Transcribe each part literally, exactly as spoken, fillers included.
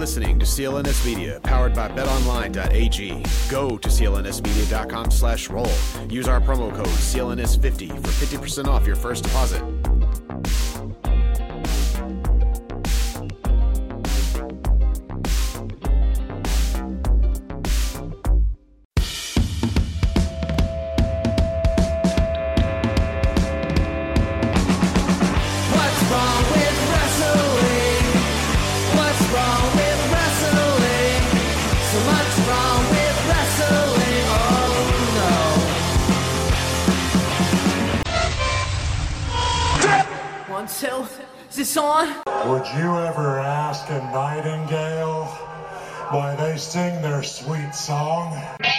listening to C L N S Media, powered by bet online dot a g. Go to C L N S media dot com slash roll. Use our promo code C L N S fifty for fifty percent off your first deposit. Is this on? Would you ever ask a nightingale why they sing their sweet song?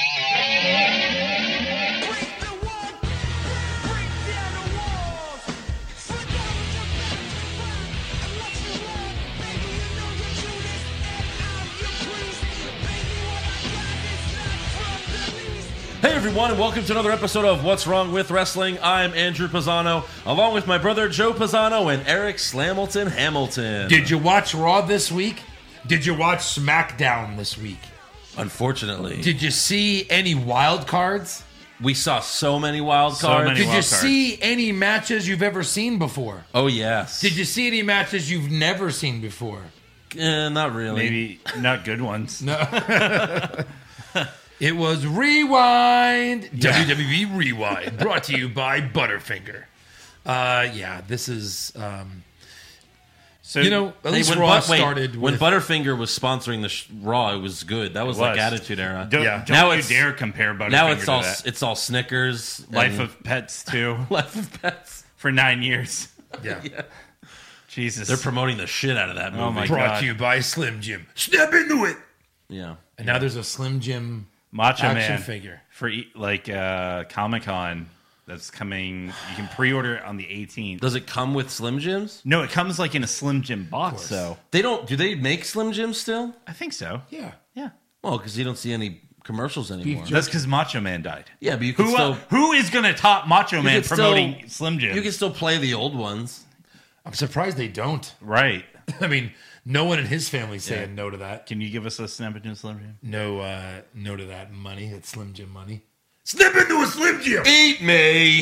Hey everyone, and welcome to another episode of What's Wrong with Wrestling. I'm Andrew Pisano, along with my brother Joe Pisano and Eric Slamilton Hamilton. Did you watch Raw this week? Did you watch SmackDown this week? Unfortunately. Did you see any wild cards? We saw so many wild So cards. many Did wild you cards. see any matches you've ever seen before? Oh, yes. Did you see any matches you've never seen before? Eh, not really. Maybe not good ones. No. It was Rewind, W W E Rewind, brought to you by Butterfinger. Uh, yeah, this is, um, So you know, at Hey, least when Raw But- wait, started when with... Butterfinger was sponsoring the sh- Raw, it was good. That was, it like was. Attitude Era. Don't, Yeah. don't Now you it's- dare compare Butterfinger Now it's to all that. it's all Snickers. Life and- of Pets too Life of Pets. for nine years. yeah. Jesus, They're promoting the shit out of that movie. Oh my Brought God. to you by Slim Jim. Step into it! Yeah. And now there's a Slim Jim Macho action Man figure. for e- like uh, Comic Con that's coming. You can pre-order it on the eighteenth. Does it come with Slim Jims? No, it comes like in a Slim Jim box. So They don't. Do they make Slim Jims still? I think so. Yeah. Yeah, Well, because you don't see any commercials anymore. jerky. that's because Macho Man died. Yeah, but you can Who still uh, who is going to top Macho Man can still- promoting Slim Jim? you can still play the old ones. I'm surprised they don't. right. I mean, no one in his family saying no to that. Can you give us a snap into Slim Jim? No, uh, no to that money. It's Slim Jim money. Step into a Slim Jim. Eat me.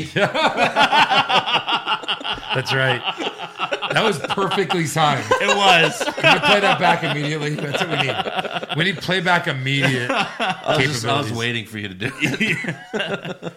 That's right. That was perfectly timed. It was. Can you play that back immediately? That's what we need. We need playback immediate I was, just, I was capabilities. waiting for you to do it.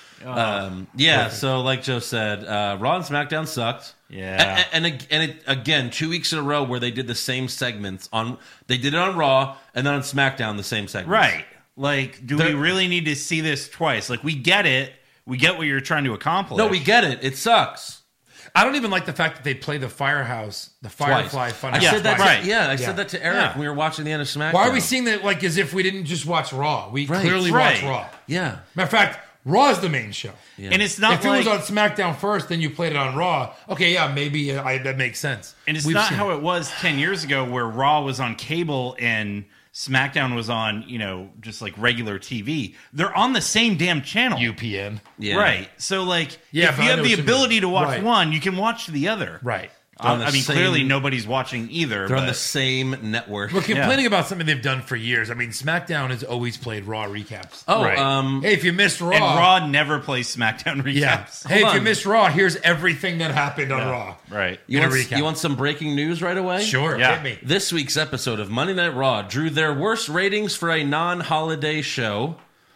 um, yeah. So, like Joe said, uh, Raw and SmackDown sucked. Yeah. And, and, and it, again, two weeks in a row where they did the same segments on. They did it on Raw and then on SmackDown the same segments. Right. Like, do we really need to see this twice? Like, we get it. We get what you're trying to accomplish. No, we get it. It sucks. I don't even like the fact that they play the Firehouse, the Firefly Twice. Funhouse. I said that. twice. right. To, yeah, I Yeah. said that to Eric Yeah. when we were watching the end of SmackDown. Why are we seeing that like as if we didn't just watch Raw? We Right. clearly Right. watched Raw. Yeah. Matter of fact, Raw is the main show. And it's not If like, it was on SmackDown first, then you played it on Raw. Okay, yeah, maybe uh, I, that makes sense. and it's We've not seen how it was ten years ago where Raw was on cable and SmackDown was on, you know, just like regular T V. They're on the same damn channel. U P N. Yeah. Right. So, like, Yeah, if but you I have know the what you ability mean. to watch Right. one, you can watch the other. Right. They're on Uh, the I mean, same- clearly nobody's watching either. They're on but- the same network. We're complaining about something they've done for years. I mean, SmackDown has always played Raw recaps. Oh, Right. um, Hey, if you missed Raw, and Raw never plays SmackDown recaps. yeah. Hey, if Hold you on. missed Raw, here's everything that happened on Yeah. Raw. Right. you, in a want, recap. you want some breaking news right away? Sure, Yeah. hit me. This week's episode of Monday Night Raw drew their worst ratings for a non-holiday show.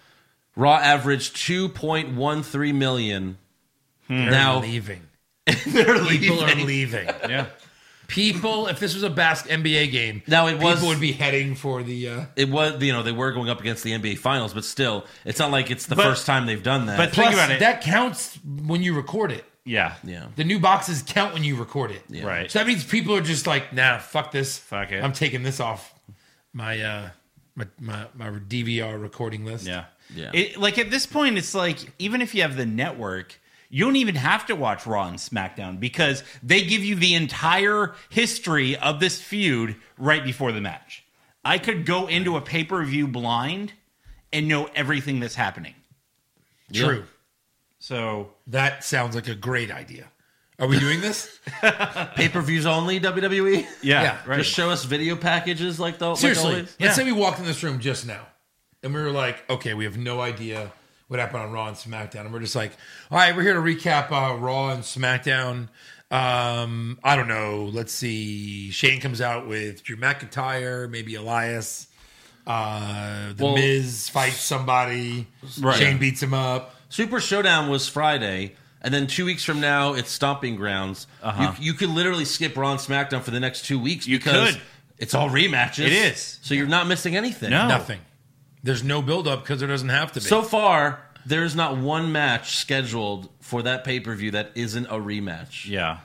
Raw averaged two point one three million. They're Now, leaving. they're People are leaving. leaving. Yeah. People, if this was a bas- N B A game, Now, it was- people would be heading for the. Uh, It was, you know, they were going up against the N B A Finals, but still, it's not like it's the But- first time they've done that. but plus, think about it. that counts when you record it. Yeah. yeah. The new boxes count when you record it. Right. So that means people are just like, nah, fuck this. Fuck it. I'm taking this off my uh my my, my D V R recording list. Yeah. Yeah. It, like at this point, it's like even if you have the network, you don't even have to watch Raw and SmackDown because they give you the entire history of this feud right before the match. I could go into a pay-per-view blind and know everything that's happening. True. So That sounds like a great idea. Are we doing this? Pay-per-views only, W W E? Yeah, Yeah, right. Just show us video packages like the Seriously, like let's always? say we walked in this room just now, and we were like, okay, we have no idea what happened on Raw and SmackDown, and we're just like, all right, we're here to recap uh, Raw and SmackDown. Um, I don't know. Let's see. Shane comes out with Drew McIntyre, maybe Elias. Uh, the Well- Miz fights somebody. Right. Shane beats him up. Super Showdown was Friday, and then two weeks from now, it's Stomping Grounds. Uh-huh. You, you could literally skip Raw and SmackDown for the next two weeks You because could. it's all rematches. It is. So you're not missing anything. No. Nothing. There's no build-up because there doesn't have to be. So far, there's not one match scheduled for that pay-per-view that isn't a rematch. Yeah.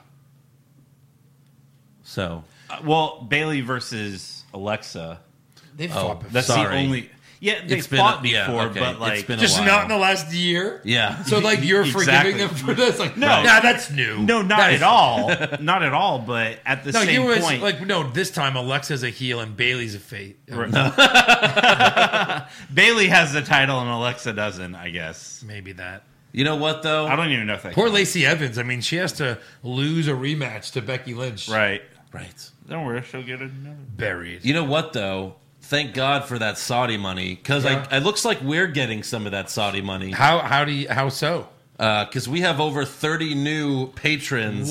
So Uh, well, Bailey versus Alexa. they've Oh, fought before. That's Sorry. the only. Yeah, they It's been fought a- yeah, before, okay. but It's like been a Just while. not in the last year. yeah. So like you're Exactly. forgiving them for this? Like No. nah, that's new. no, not That is- at all, not at all. But at the No, same you was point, like no. This time Alexa's a heel and Bailey's a face. Bailey has the title and Alexa doesn't. I guess. Maybe that. You know what though? I don't even know if that. Poor counts. Lacey Evans. I mean, she has to lose a rematch to Becky Lynch. Right. Right. Don't worry, she'll get it. Buried. You know what though? Thank God for that Saudi money because Yeah. it looks like we're getting some of that Saudi money How how do you how so? because we have over thirty new patrons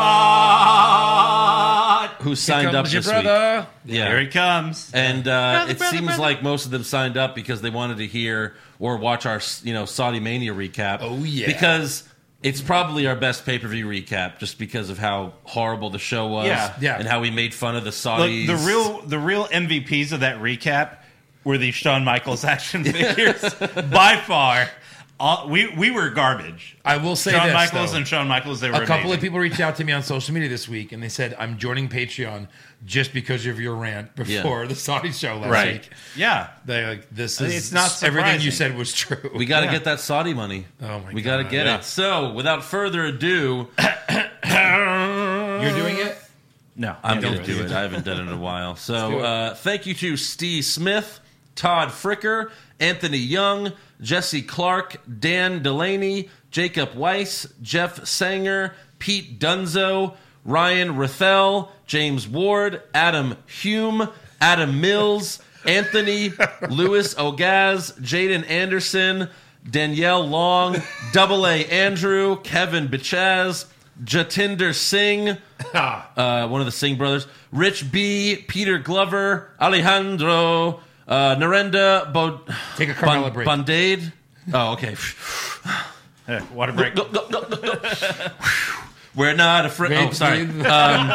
who signed up Comes your this week. brother. Yeah. Here he comes. And uh, it seems like most of them signed up because they wanted to hear or watch our, you know, Saudi Mania recap. Oh, yeah. Because it's probably our best pay per view recap, just because of how horrible the show was, Yeah. Yeah. and how we made fun of the Look, Saudis. the real the real M V Ps of that recap were these Shawn Michaels action figures. By far, all, we we were garbage. I will say Shawn this, Michaels though. and Shawn Michaels. They were A couple amazing. of people reached out to me on social media this week, and they said, "I'm joining Patreon just because of your rant before Yeah. the Saudi show last Right. week." Yeah. They like this I mean, is it's not everything you surprising. said was true. we got to Yeah. get that Saudi money. Oh, my We got to God. get Yeah. it. So, without further ado, You're doing it. No, I'm don't going to do do it. it. I haven't done it in a while. do So, it. uh, thank you to Steve Smith, Todd Fricker, Anthony Young, Jesse Clark, Dan Delaney, Jacob Weiss, Jeff Sanger, Pete Dunzo, Ryan Rathel, James Ward, Adam Hume, Adam Mills, Anthony, Louis Ogaz, Jaden Anderson, Danielle Long, Double A Andrew, Kevin Bichaz, Jatinder Singh, uh, one of the Singh brothers, Rich B, Peter Glover, Alejandro, uh, Narendra Bod- Take a Carmella break. Bondade. Oh, okay. Hey, water break. We're not afraid. Oh, Great sorry. breathe.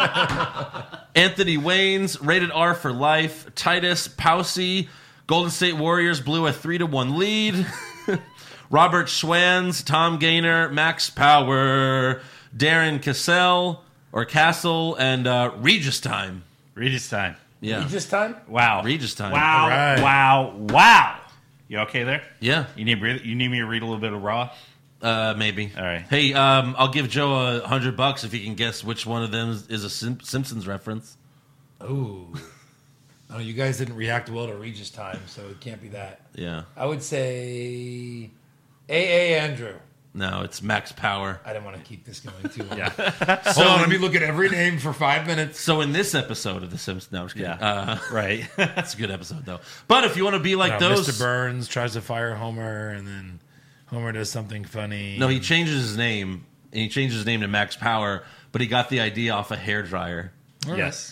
Anthony Waynes, rated R for life. Titus Pousey, Golden State Warriors blew a three to one lead. Robert Schwanz, Tom Gaynor, Max Power, Darren Cassell or Castle, and uh, Regis Time. Regis time. Yeah, This time. Wow. Regis Time. Wow. All right. Wow. Wow. You okay there? Yeah, You need read- you need me to read a little bit of Raw? uh, maybe. All right. Hey, um, I'll give Joe a hundred bucks if he can guess which one of them is a Sim- Simpsons reference. Ooh. Oh, you guys didn't react well to Regis time, so it can't be that. Yeah. I would say A A Andrew. No, it's Max Power. I didn't want to keep this going too long. Yeah. Hold on, let me look at every name for five minutes. So in this episode of The Simpsons, no, I'm just kidding. Yeah. Uh, Right. it's a good episode though. But if you want to be like No, those, Mister Burns tries to fire Homer, and then Homer does something funny. no, he changes his name and he changed his name to Max Power, but he got the idea off a hairdryer. Yes.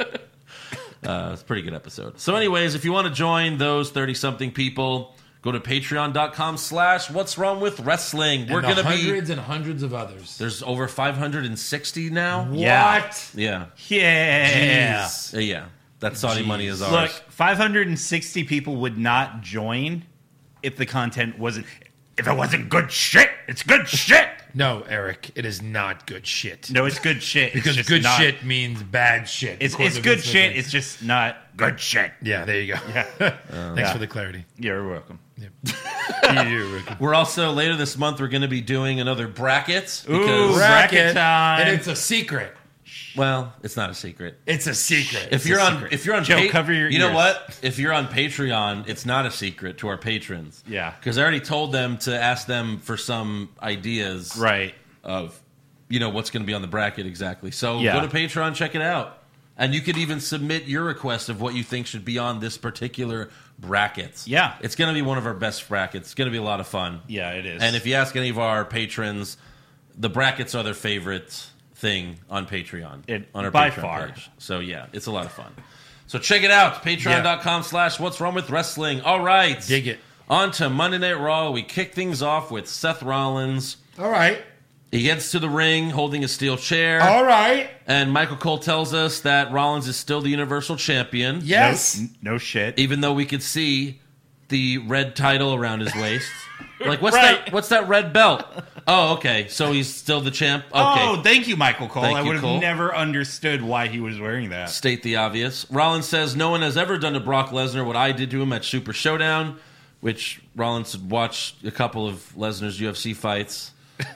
Uh, it's a pretty good episode. So, anyways, if you want to join those thirty-something people, go to patreon.com slash what's wrong with wrestling. And We're the going to be... hundreds and hundreds of others. There's over five hundred sixty now. Yeah. What? Yeah. Yeah. Uh, yeah. That Saudi Jeez. money is ours. Look, five hundred sixty people would not join if the content wasn't. If it wasn't good shit, it's good shit. No, Eric, it is not good shit. No, it's good shit. It's because just good not- shit means bad shit. It's according it's to good Vince shit. McMahon. It's just not good shit. Yeah, there you go. Yeah. Thanks Yeah. for the clarity. You're welcome. You're welcome. We're also, later this month, we're going to be doing another bracket. Ooh, Because, bracket time. and it's a secret. well, it's not a secret. It's a secret. If you're on, if you're on, Joe, cover your You know ears. what? If you're on Patreon, it's not a secret to our patrons. Yeah. because I already told them to ask them for some ideas, Right. of you know, what's going to be on the bracket exactly. So Yeah. go to Patreon, check it out. And you could even submit your request of what you think should be on this particular bracket. Yeah. It's going to be one of our best brackets. It's going to be a lot of fun. Yeah, it is. And if you ask any of our patrons, the brackets are their favorite thing on Patreon. It- on our by Patreon far. page. So yeah, it's a lot of fun. So check it out. Patreon.com slash What's Wrong With Wrestling. All right. Dig it. On to Monday Night Raw. We kick things off with Seth Rollins. All right. He gets to the ring holding a steel chair. All right. And Michael Cole tells us that Rollins is still the Universal Champion. Yes. no, no shit. Even though we could see the red title around his waist. Like, what's Right. that What's that red belt? Oh, okay. So he's still the champ? Okay. Oh, thank you, Michael Cole. Thank I you, would have Cole. never understood why he was wearing that. State the obvious. Rollins says no one has ever done to Brock Lesnar what I did to him at Super Showdown, which Rollins had watched a couple of Lesnar's U F C fights.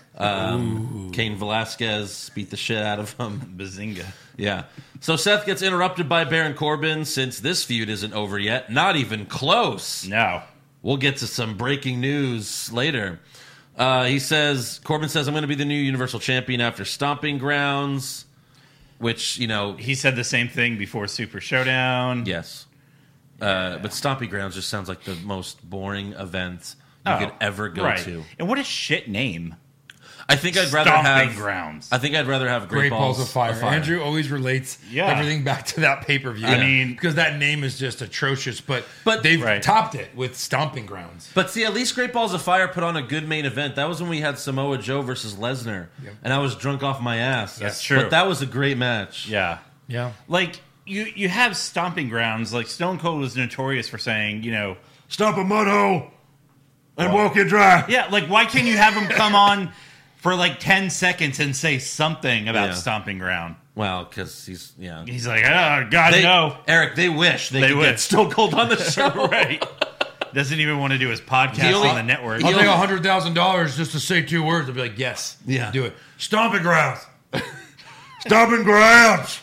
Um, Cain Velasquez beat the shit out of him. Bazinga. Yeah. So Seth gets interrupted by Baron Corbin since this feud isn't over yet. Not even close. No. We'll get to some breaking news later. Uh, he says, Corbin says, I'm going to be the new Universal Champion after Stomping Grounds, which, you know, He said the same thing before Super Showdown. yes. Uh, but Stomping Grounds just sounds like the most boring event you Oh, could ever go right. to. And what a shit name. I think I'd rather Stomping have Grounds. I think I'd rather have Great, Great Balls, of, fire. Andrew always relates Yeah. everything back to that pay per view. I mean- because that name is just atrocious. But But- they've Right. topped it with Stomping Grounds. But see, at least Great Balls of Fire put on a good main event. That was when we had Samoa Joe versus Lesnar, and I was drunk off my ass. That's true. But that was a great match. Yeah. Yeah, Like, you, you have Stomping Grounds. Like, Stone Cold was notorious for saying, you know, Stomp a mud hole and walk it dry. yeah, like, why can't you have him come on for like ten seconds and say something about Yeah. Stomping Ground? Well, because he's yeah. He's like, oh, God, They, no. Eric, they wish they, They could wish. get Stone Cold on the show. Right. Doesn't even want to do his podcast He only- on the network. I'll He take only- a hundred thousand dollars just to say two words. I'll be like, yes, Yeah. do it. Stomping Grounds, Stomping Grounds.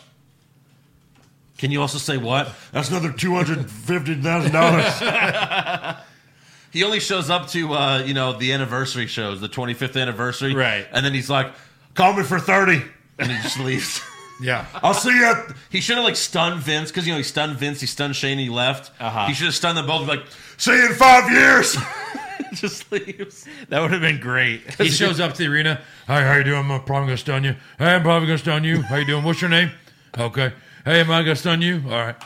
Can you also say what? That's another two hundred fifty thousand dollars. He only shows up to uh, you know the anniversary shows, the twenty-fifth anniversary, Right. And then he's like, "Call me for thirty," and he just leaves. Yeah, I'll see you. At... He should have like stunned Vince because you know he stunned Vince, he stunned Shane, and he left. Uh-huh. He should have stunned them both. and be Like, see you in five years. Just leaves. That would have been great. he shows up to the arena. Hi, how you doing? I'm probably gonna stun you. Hey, I'm probably gonna stun you. How you doing? What's your name? Okay. Hey, am I gonna stun you? All right.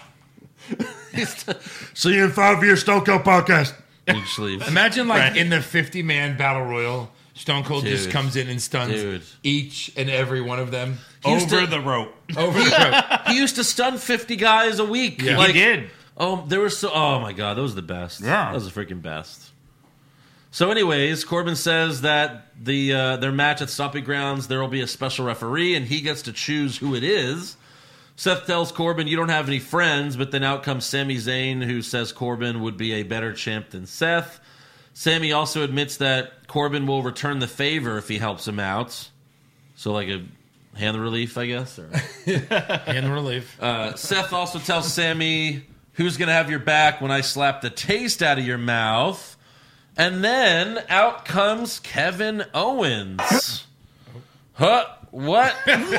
See you in five years, Stone Cold podcast. And he just leaves. Imagine like Right. in the fifty man battle royal, Stone Cold just Dude. comes in and stuns Dude. each and every one of them used Over to- the rope. over the rope. He used to stun fifty guys a week. Yeah. Like, He did. Oh, there was so. Oh my god, that was the best. Yeah. that was the freaking best. So, anyways, Corbin says that the uh, their match at Stomping Grounds there will be a special referee, and he gets to choose who it is. Seth tells Corbin, "You don't have any friends," but then out comes Sami Zayn, who says Corbin would be a better champ than Seth. Sami also admits that Corbin will return the favor if he helps him out. So, like a hand relief, I guess. Or... Hand relief. Uh, Seth also tells Sammy, who's going to have your back when I slap the taste out of your mouth? And then out comes Kevin Owens. Huh? What?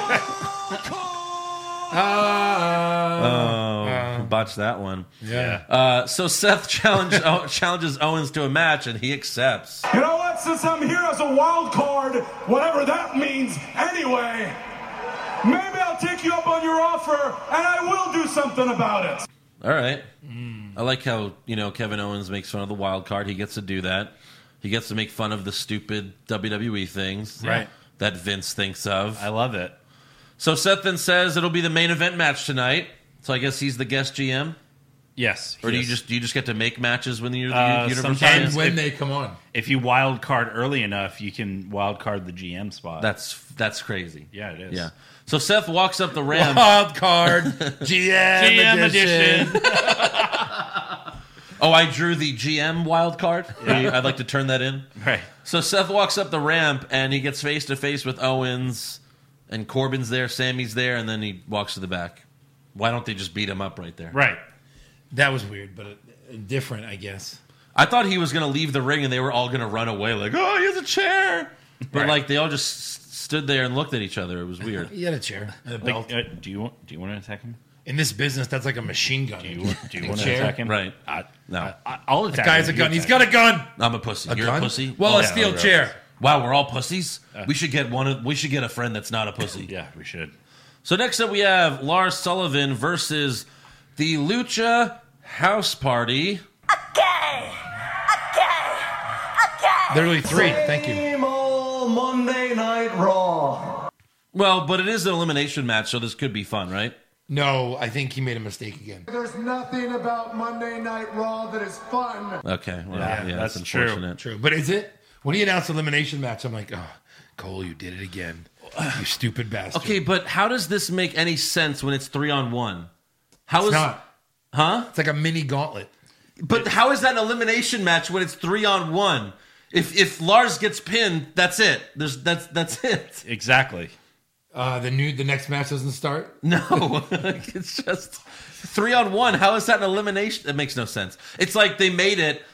Oh, botched that one. Yeah. Uh, so Seth challenge, oh, challenges Owens to a match, and he accepts. You know what? Since I'm here as a wild card, whatever that means anyway, maybe I'll take you up on your offer and I will do something about it. All right. I like how, you know, Kevin Owens makes fun of the wild card. He gets to do that. He gets to make fun of the stupid W W E things Right. that Vince thinks of. I love it. So Seth then says it'll be the main event match tonight. So I guess he's the guest G M, Yes. or do you yes. just do you just get to make matches when you're the Uh, Universal sometimes- Champion? And when if- they come on. If you wild card early enough, you can wild card the G M spot. That's that's crazy. yeah, it is. Yeah. So Seth walks up the ramp. Wild card G M, G M edition. edition. Oh, I drew the G M wild card. I'd like to turn that in. Right. So Seth walks up the ramp and he gets face to face with Owens, and Corbin's there, Sammy's there, and then he walks to the back. Why don't they just beat him up right there? Right. That was weird, but uh, different, I guess. I thought he was going to leave the ring and they were all going to run away like, oh, he has a chair. But Right. like they all just s- stood there and looked at each other. It was weird. He had a chair and a belt. Like, uh, do you want? Do you want to attack him? In this business, that's like a machine gun. Do you want? Do you want to chair? attack him? Right. I, No. I, I'll attack. That guy's a him. gun. You He's attack got a gun. I'm a pussy. A You're gun? a pussy? Well, Oh, a yeah, steel we're all chair. pussies. Wow, we're all pussies? we should get one of, we should get a friend that's not a pussy. him. Yeah, we should. So next up we have Lars Sullivan versus the Lucha House Party. Literally three. Thank you. Same old Monday Night Raw. Well, but it is an elimination match, so this could be fun, right? No, I think he made a mistake again. There's nothing about Monday Night Raw that is fun. Okay, well, Yeah, yeah, that's that's true. unfortunate. True. But is it? When he announced elimination match, I'm like, oh, Cole, you did it again. You stupid bastard. Okay, but how does this make any sense when it's three on one? How It's is not. huh? It's like a mini gauntlet. But how is that an elimination match when it's three on one? If if Lars gets pinned, that's it. There's that's that's it. Exactly. Uh, the new, the next match doesn't start. No, it's just three on one. How is that an elimination? That makes no sense. It's like they made it.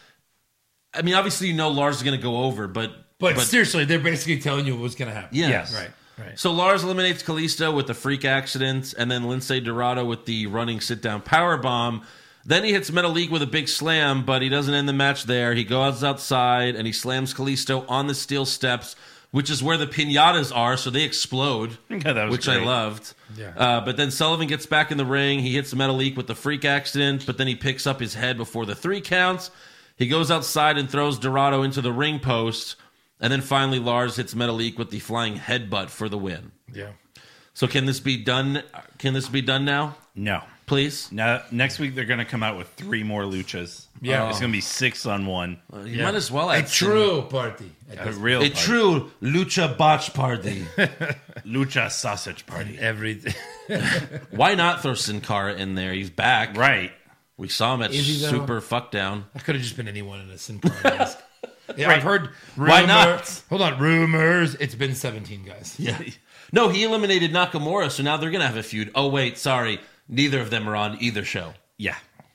I mean, obviously, you know Lars is going to go over, but But, seriously, they're basically telling you what's going to happen. yeah, Yes. Right. Right. So Lars eliminates Kalisto with the freak accident, and then Lince Dorado with the running sit down power bomb. Then he hits Metalik with a big slam, but he doesn't end the match there. He goes outside and he slams Kalisto on the steel steps, which is where the pinatas are, so they explode, Yeah, that was which I great. loved. Yeah. Uh, but then Sullivan gets back in the ring. He hits Metalik with the freak accident, but then he picks up his head before the three counts. He goes outside and throws Dorado into the ring post, and then finally Lars hits Metalik with the flying headbutt for the win. Yeah. So can this be done? Can this be done now, No. please? Now next week they're going to come out with three more luchas. Yeah. It's going to be six on one. You might as well A add true party. A real a party. true lucha botch party. lucha sausage party. Everything. Why not throw Sin Cara in there? He's back. Right. We saw him at Is he, though? Super Fuck Down. I could have just been anyone in a Sin Cara mask. Yeah, Right. I've heard rumor, Why not? Hold on, rumors. It's been seventeen guys. Yeah. No, he eliminated Nakamura, so now they're gonna have a feud. Oh wait, sorry, neither of them are on either show. Yeah.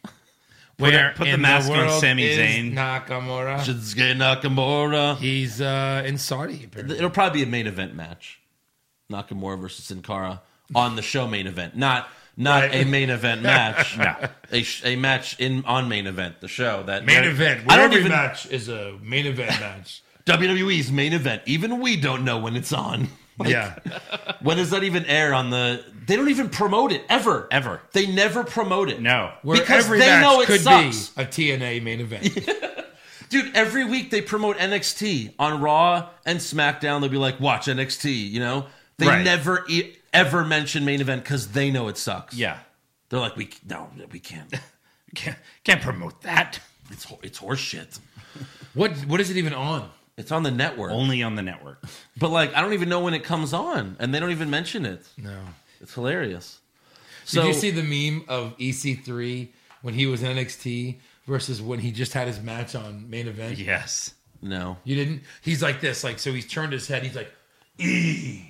Where put the in mask on world Sami is Zayn. Nakamura. Shinsuke Nakamura. He's uh, in Saudi. Apparently. It'll probably be a main event match. Nakamura versus Sin Cara on the show main event, not not Right. a main event match. No, a, sh- a match in on main event, the show that Main event. I Where don't every even match is a main event match. W W E's main event. Even we don't know when it's on. Like, Yeah. when does that even air on the? They don't even promote it ever. Ever. They never promote it. No. Where Because every they match know it could sucks. be a T N A main event. Dude, every week they promote N X T on Raw and SmackDown. They'll be like, "Watch N X T." You know, they Right. never e- ever mention main event because they know it sucks. Yeah. They're like, "We no, we can't. Can't, can't promote that. It's ho- it's horse shit. What What is it even on? It's on the network, Only on the network. but like I don't even know when it comes on, and they don't even mention it. No. It's hilarious. Did So you see the meme of E C three when he was in N X T versus when he just had his match on main event? Yes. no? You didn't? He's like this, like so. He's turned his head. He's like E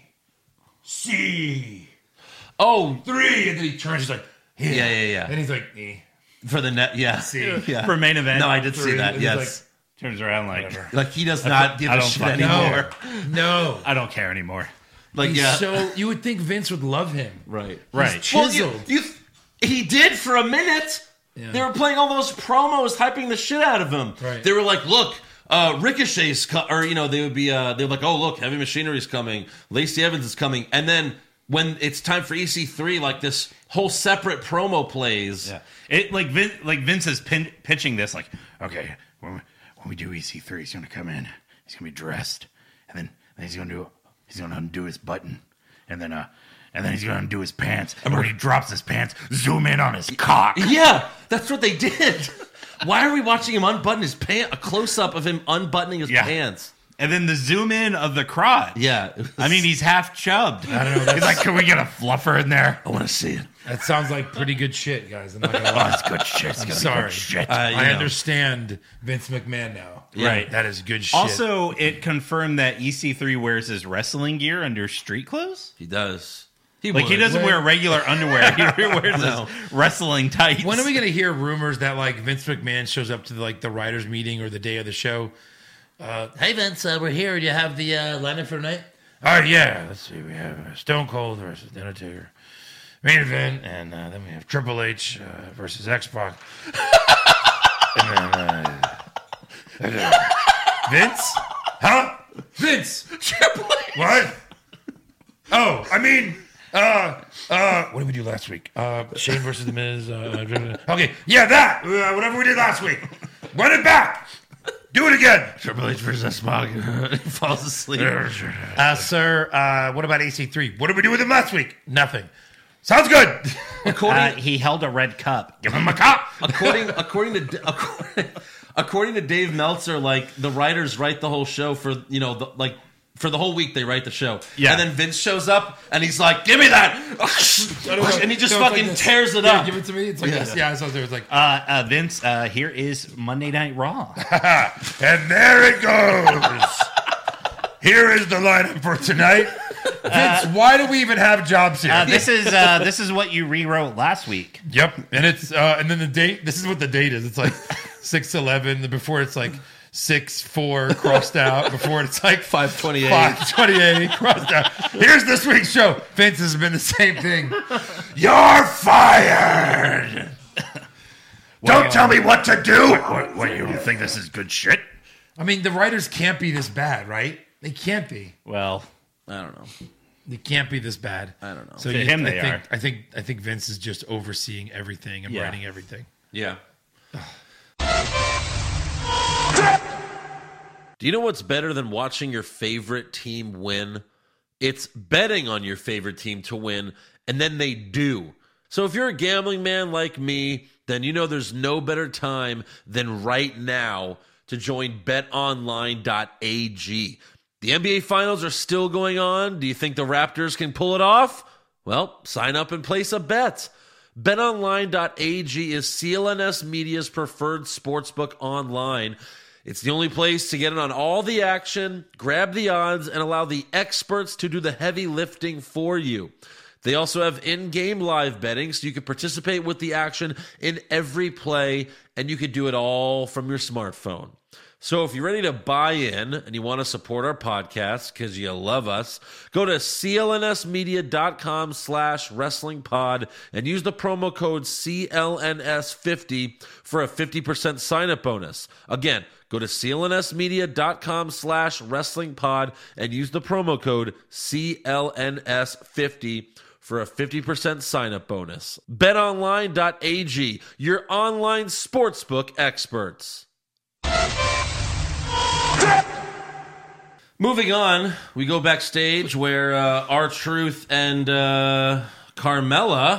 C Oh, three, and then he turns. He's like yeah, yeah, yeah. and he's like E. For the net, yeah, See. yeah. For main event. No, I did see Three, that. and he's Yes, Turns around like, like, he does not give I a don't shit fucking anymore. No, I don't care anymore. Like, he's yeah, so you would think Vince would love him. right, Right. Well, you, Chiseled. you, he did for a minute. They were playing all those promos, hyping the shit out of him. Right. They were like, "Look, uh, Ricochet's," co-, or you know, they would be, uh, they were like, "Oh, look, Heavy Machinery's coming, Lacey Evans is coming," and then when it's time for E C three, like this whole separate promo plays. Yeah. It like Vin, like Vince is pin, pitching this like, okay, when we, when we do E C three, he's gonna come in, he's gonna be dressed, and then, then he's gonna do he's gonna undo his button, and then uh and then he's gonna undo his pants, and when he drops his pants, zoom in on his cock. Yeah, that's what they did. Why are we watching him unbutton his pants? A close up of him unbuttoning his Yeah. pants. And then the zoom in of the crotch. Yeah, it was- I mean, he's half chubbed. I don't know. He's like, can we get a fluffer in there? I want to see it. That sounds like pretty good shit, guys. I'm not gonna Oh, lie. it's good shit. It's I'm gonna be sorry. good shit. Uh, you I know. understand Vince McMahon now. Yeah. Right. That is good shit. Also, it confirmed that E C three wears his wrestling gear under street clothes. He does. He Like, he would. doesn't wear regular underwear. He wears No. his wrestling tights. when are we gonna hear rumors that like Vince McMahon shows up to the, like the writers' meeting or the day of the show? Uh, hey Vince, uh, we're here. Do you have the uh, lineup for tonight? All right, yeah. Let's see. We have uh, Stone Cold versus The Undertaker. Main event. And uh, then we have Triple H uh, versus X-Pac. And then uh, uh, Vince? Huh? Vince. Triple H. What? Oh, I mean, uh, uh, what did we do last week? Uh, Shane versus The Miz. Uh, okay, yeah, that. Uh, whatever we did last week. Run it back. Do it again. Triple H versus X-Pac. He falls asleep. Uh, sir, uh, what about A C three? What did we do with him last week? Nothing. Sounds good. According, Uh, he held a red cup. Give him a cup. according, according to according, according to Dave Meltzer, like the writers write the whole show for you know the, like. For the whole week, they write the show. Yeah. And then Vince shows up, and he's like, give me that! And he just So it's fucking like this. tears it Yeah, up. give it to me. It's like Yeah. this. Yeah, I saw there. It's like, Uh, uh, Vince, uh, here is Monday Night Raw. and there it goes. Here is the lineup for tonight. Vince, why do we even have jobs here? Uh, this is uh, this is what you rewrote last week. Yep, and it's uh, and then the date. This is what the date is. It's like six eleven. Before it's like six four crossed out. Before it's like five twenty-eight. five twenty-eight crossed out. Here's this week's show. Vince has been the same thing. You're fired. Don't tell me what to do. What, what, you don't think this is good shit? I mean, the writers can't be this bad, right? They can't be. Well, I don't know. They can't be this bad. I don't know. So To you, him, I they think, are. I think I think Vince is just overseeing everything and Yeah. writing everything. Yeah. Do you know what's better than watching your favorite team win? It's betting on your favorite team to win, and then they do. So if you're a gambling man like me, then you know there's no better time than right now to join bet online dot a g. The N B A Finals are still going on. Do you think the Raptors can pull it off? Well, sign up and place a bet. bet online dot a g is C L N S Media's preferred sportsbook online. It's the only place to get in on all the action, grab the odds, and allow the experts to do the heavy lifting for you. They also have in-game live betting, so you can participate with the action in every play, and you can do it all from your smartphone. So if you're ready to buy in and you want to support our podcast because you love us, go to C L N S media dot com slash wrestling pod and use the promo code C L N S fifty for a fifty percent sign-up bonus. Again, go to C L N S media dot com slash wrestling pod and use the promo code C L N S fifty for a fifty percent sign-up bonus. bet online dot a g, your online sportsbook experts. Moving on, we go backstage where uh, R-Truth and uh, Carmella.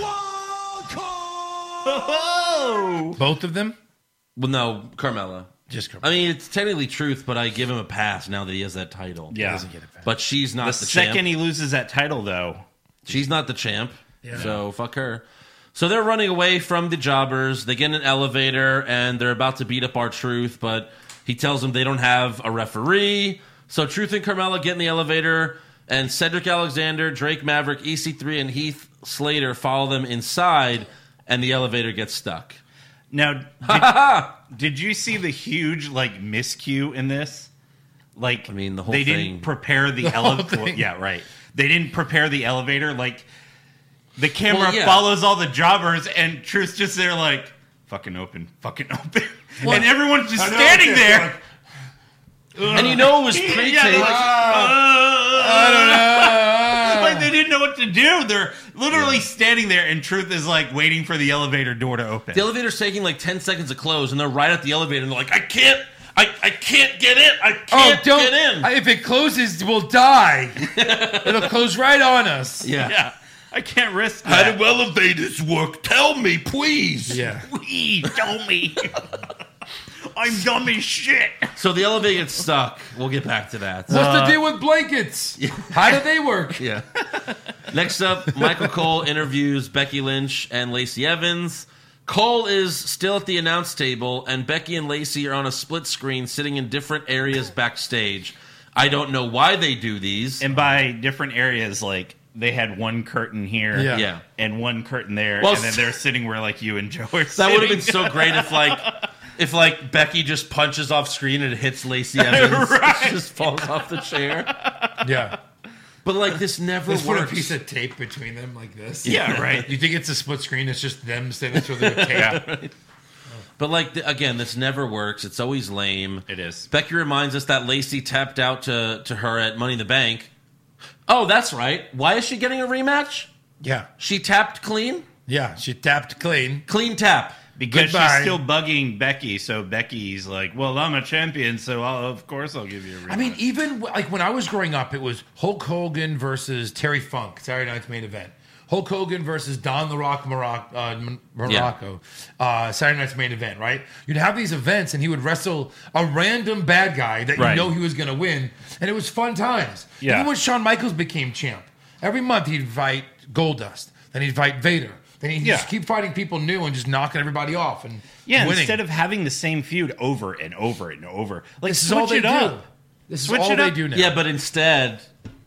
Both of them? Well, no, Carmella. Just Carmella. I mean, it's technically Truth, but I give him a pass now that he has that title. yeah. doesn't get it back. But she's not The the, second champ. he loses that title, though, She's not the champ. Yeah. So fuck her. So they're running away from the jobbers. They get in an elevator and they're about to beat up R-Truth, but he tells them they don't have a referee. So Truth and Carmella get in the elevator, and Cedric Alexander, Drake Maverick, E C three, and Heath Slater follow them inside, and the elevator gets stuck. Now, did, did you see the huge like miscue in this? Like, I mean, the whole they thing. didn't prepare the elevator. Yeah, right. They didn't prepare the elevator. Like, the camera Well, yeah. follows all the jobbers, and Truth's just there, like, fucking open, fucking open, and everyone's just I know, standing it's there. like, And you know it was pre-taped. Yeah, they're like, I don't know. like they didn't know what to do. They're literally standing there, and Truth is like waiting for the elevator door to open. The elevator's taking like ten seconds to close, and they're right at the elevator, and they're like, I can't, I, I can't get in. I Oh, can't don't! get in. If it closes, we'll die. It'll close right on us. yeah. Yeah, I can't risk that. elevators work? Tell me, please. Yeah. Please tell me. I'm dumb as shit. So the elevator gets stuck. We'll get back to that. What's the deal with blankets? How do they work? Yeah. Next up, Michael Cole interviews Becky Lynch and Lacey Evans. Cole is still at the announce table, and Becky and Lacey are on a split screen sitting in different areas backstage. I don't know why they do these. And by different areas, like they had one curtain here, Yeah. Yeah. and one curtain there, Well, and then they're sitting where like you and Joe are sitting. That would have been so great if like if like Becky just punches off screen and it hits Lacey Evans. Right. She just falls off the chair. Yeah. But like this never Let's put a works. piece of tape between them like this. Yeah, right. You think it's a split screen? It's just them standing through the tape. Yeah, But like th- again, this never works. It's always lame. it is. Becky reminds us that Lacey tapped out to, to her at Money in the Bank. Oh, that's right. Why is she getting a rematch? Yeah. She tapped clean? Yeah. She tapped clean. Clean tap. Because Goodbye. she's still bugging Becky, so Becky's like, "Well, I'm a champion, so I'll, of course I'll give you a rematch." I mean, even like when I was growing up, it was Hulk Hogan versus Terry Funk, Saturday Night's Main Event. Hulk Hogan versus Don the Rock Morocco, uh, M- Morocco uh, Saturday Night's Main Event, right? You'd have these events, and he would wrestle a random bad guy that Right. you know he was going to win, and it was fun times. Yeah. Even when Shawn Michaels became champ, every month he'd fight Goldust, then he'd fight Vader, then he'd Yeah. just keep fighting people new and just knocking everybody off and yeah, winning. instead of having the same feud over and over and over, like This is switch all they it do. up. This Switch is all it they up. do now. Yeah, but instead,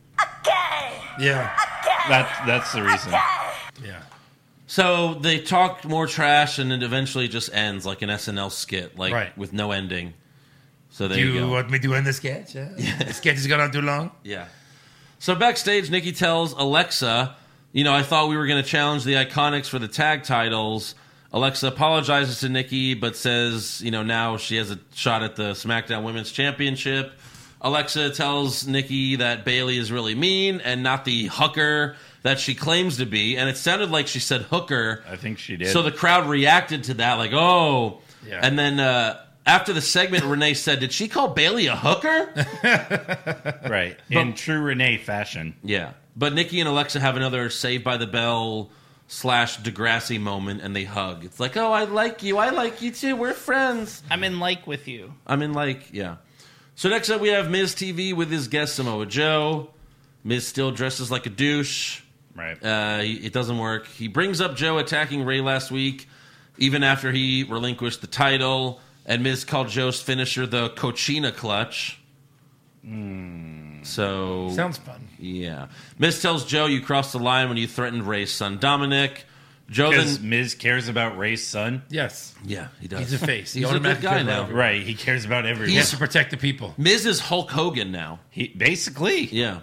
yeah, That that's the reason. yeah. so they talk more trash, and it eventually just ends like an S N L skit, like Right. with no ending. So there Do you you go. want me to end the sketch? Yeah. The sketch has gone on too long. Yeah. So backstage, Nikki tells Alexa, you know, I thought we were going to challenge the Iconics for the tag titles. Alexa apologizes to Nikki, but says, you know, now she has a shot at the SmackDown Women's Championship. Alexa tells Nikki that Bayley is really mean and not the hooker that she claims to be. And it sounded like she said hooker. I think she did. So the crowd reacted to that, like, oh. Yeah. And then uh, after the segment, Renee said, did she call Bayley a hooker? right in true Renee fashion. Yeah. But Nikki and Alexa have another Saved by the Bell slash Degrassi moment, and they hug. It's like, oh, I like you. I like you too. We're friends. I'm in like with you. I'm in like, yeah. So next up, we have Miz T V with his guest Samoa Joe. Miz still dresses like a douche. Right. Uh, he- it doesn't work. He brings up Joe attacking Ray last week, even after he relinquished the title. And Miz called Joe's finisher the Cochina Clutch. So Sounds fun. yeah. Miz tells Joe you crossed the line when you threatened Ray's son Dominic. Joe Because then Miz cares about Ray's son. Yes. yeah, he does. He's a face. He He's a good automatically guy cares now. about everyone. Right. He cares about everyone. He has to protect the people. Miz is Hulk Hogan now. He basically. Yeah.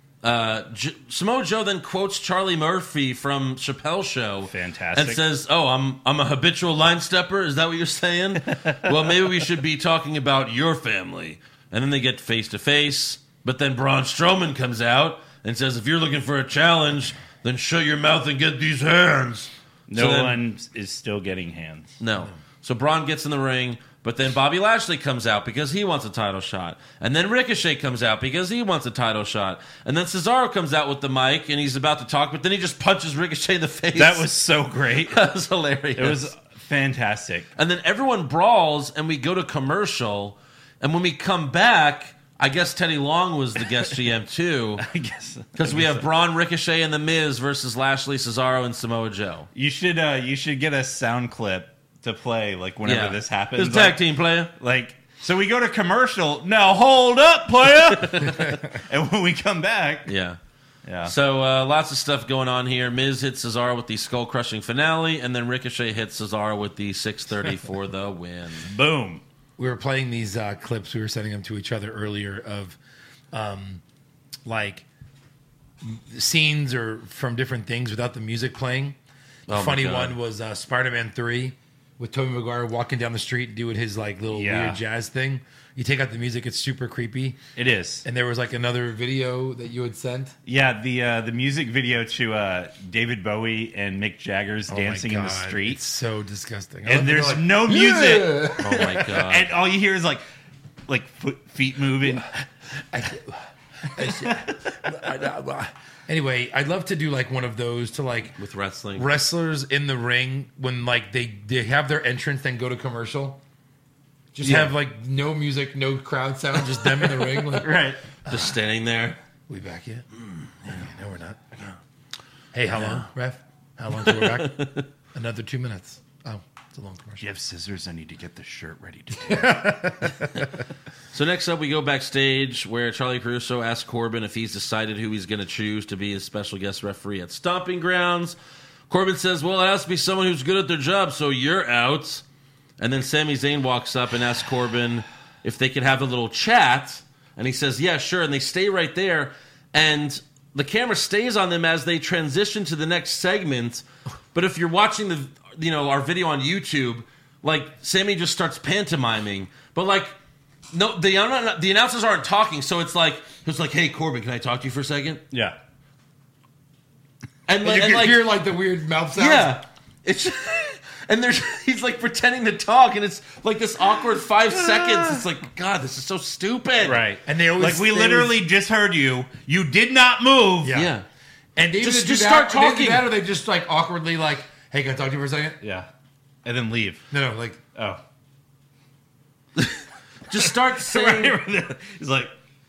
Uh, J- Samoa Joe then quotes Charlie Murphy from Chappelle's show. Fantastic. And says, oh, I'm I'm a habitual line stepper? Is that what you're saying? Well, maybe we should be talking about your family. And then they get face to face. But then Braun Strowman comes out and says, if you're looking for a challenge, then shut your mouth and get these hands. No So then- one is still getting hands. No. So Braun gets in the ring, but then Bobby Lashley comes out because he wants a title shot. And then Ricochet comes out because he wants a title shot. And then Cesaro comes out with the mic and he's about to talk, but then he just punches Ricochet in the face. That was so great. that was hilarious. It was fantastic. And then everyone brawls and we go to commercial. And when we come back, I guess Teddy Long was the guest G M too. I guess Because we have Braun, Ricochet, and The Miz versus Lashley, Cesaro, and Samoa Joe. you should uh, you should get a sound clip to play like whenever this happens. This tag like, team player. like so we go to commercial. Now hold up, player. And when we come back, Yeah. yeah. So uh, lots of stuff going on here. Miz hits Cesaro with the skull crushing finale, and then Ricochet hits Cesaro with the six thirty for the win. Boom. We were playing these uh, clips. We were sending them to each other earlier of, um, like m- scenes or from different things without the music playing. The Oh my funny God. one was uh, Spider-Man three with Tobey Maguire walking down the street doing his like little Yeah. weird jazz thing. You take out the music; it's super creepy. It is. And there was like another video that you had sent. Yeah, the uh, the music video to uh, David Bowie and Mick Jagger's Oh my dancing in the God, street. It's so disgusting. I love And to go there's like, no music. "Yeah." Oh my god! And all you hear is like like foot, feet moving. Anyway, I'd love to do like one of those to like With wrestling, wrestlers in the ring when like they they have their entrance, then go to commercial. Just Yeah. have like no music, no crowd sound, just them in the ring. Like, Right. just standing there. we back yet? Yeah, no, we're not. Hey, how long, ref? How long till we're back? Another two minutes. Oh, it's a long commercial. You have scissors. I need to get the shirt ready to do. So next up, we go backstage where Charlie Caruso asks Corbin if he's decided who he's going to choose to be his special guest referee at Stomping Grounds. Corbin says, well, it has to be someone who's good at their job, so you're out. And then Sami Zayn walks up and asks Corbin if they could have a little chat. And he says, yeah, sure. And they stay right there. And the camera stays on them as they transition to the next segment. But if you're watching the, you know, our video on YouTube, like Sammy just starts pantomiming, but like, no, the the announcers aren't talking, so it's like it's like, hey Corbin, can I talk to you for a second? Yeah. And And, like, you and can like, hear like the weird mouth sounds. yeah, it's and there's he's like pretending to talk, and it's like this awkward five seconds. It's like, God, this is so stupid. Right. And they always like we they literally always- just heard you. You did not move. Yeah. Yeah. And they Just- either do just that, start or they do talking. that, or they just like awkwardly like, hey, can I talk to you for a second? Yeah. And then leave. No, no, like Oh. Just start saying, He's like,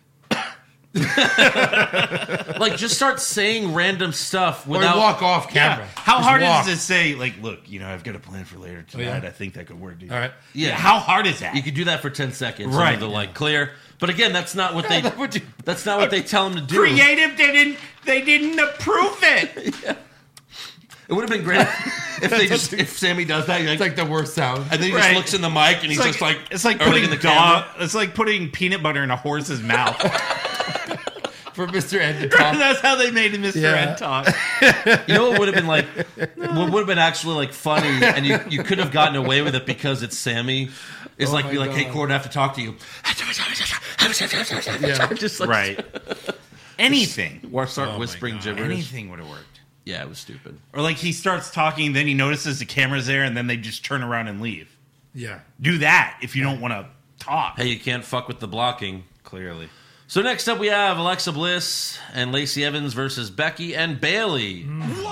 like, just start saying random stuff or without. walk off camera. yeah. How Just hard walk. is it to say, like, look, you know, I've got a plan for later tonight. yeah? I think that could work. Dude. All right. Yeah. How hard is that? You could do that for ten seconds, Right. right? The like clear, but again, that's not what they. that would you- That's not what they tell them to do. Creative didn't. They didn't approve it. It would have been great if they just if Sammy does that, It's like the worst sound. and then he Right. just looks in the mic and he's It's just like, it's like are they putting in the dog. camera? It's like putting peanut butter in a horse's mouth. For Mister Ed to talk. That's how they made Mister Yeah. Ed talk. You know what would have been like? What would have been actually like funny, and you, you could have gotten away with it because it's Sammy. Is Oh like my be like, hey, God. Cord, I have to talk to you. Yeah. Just like Right. Anything. or start Oh my whispering God. gibberish. Anything would have worked. Yeah, it was stupid. Or like he starts talking, then he notices the camera's there, and then they just turn around and leave. Yeah. Do that if you don't want to talk. Hey, you can't fuck with the blocking. Clearly. So next up we have Alexa Bliss and Lacey Evans versus Becky and Bailey.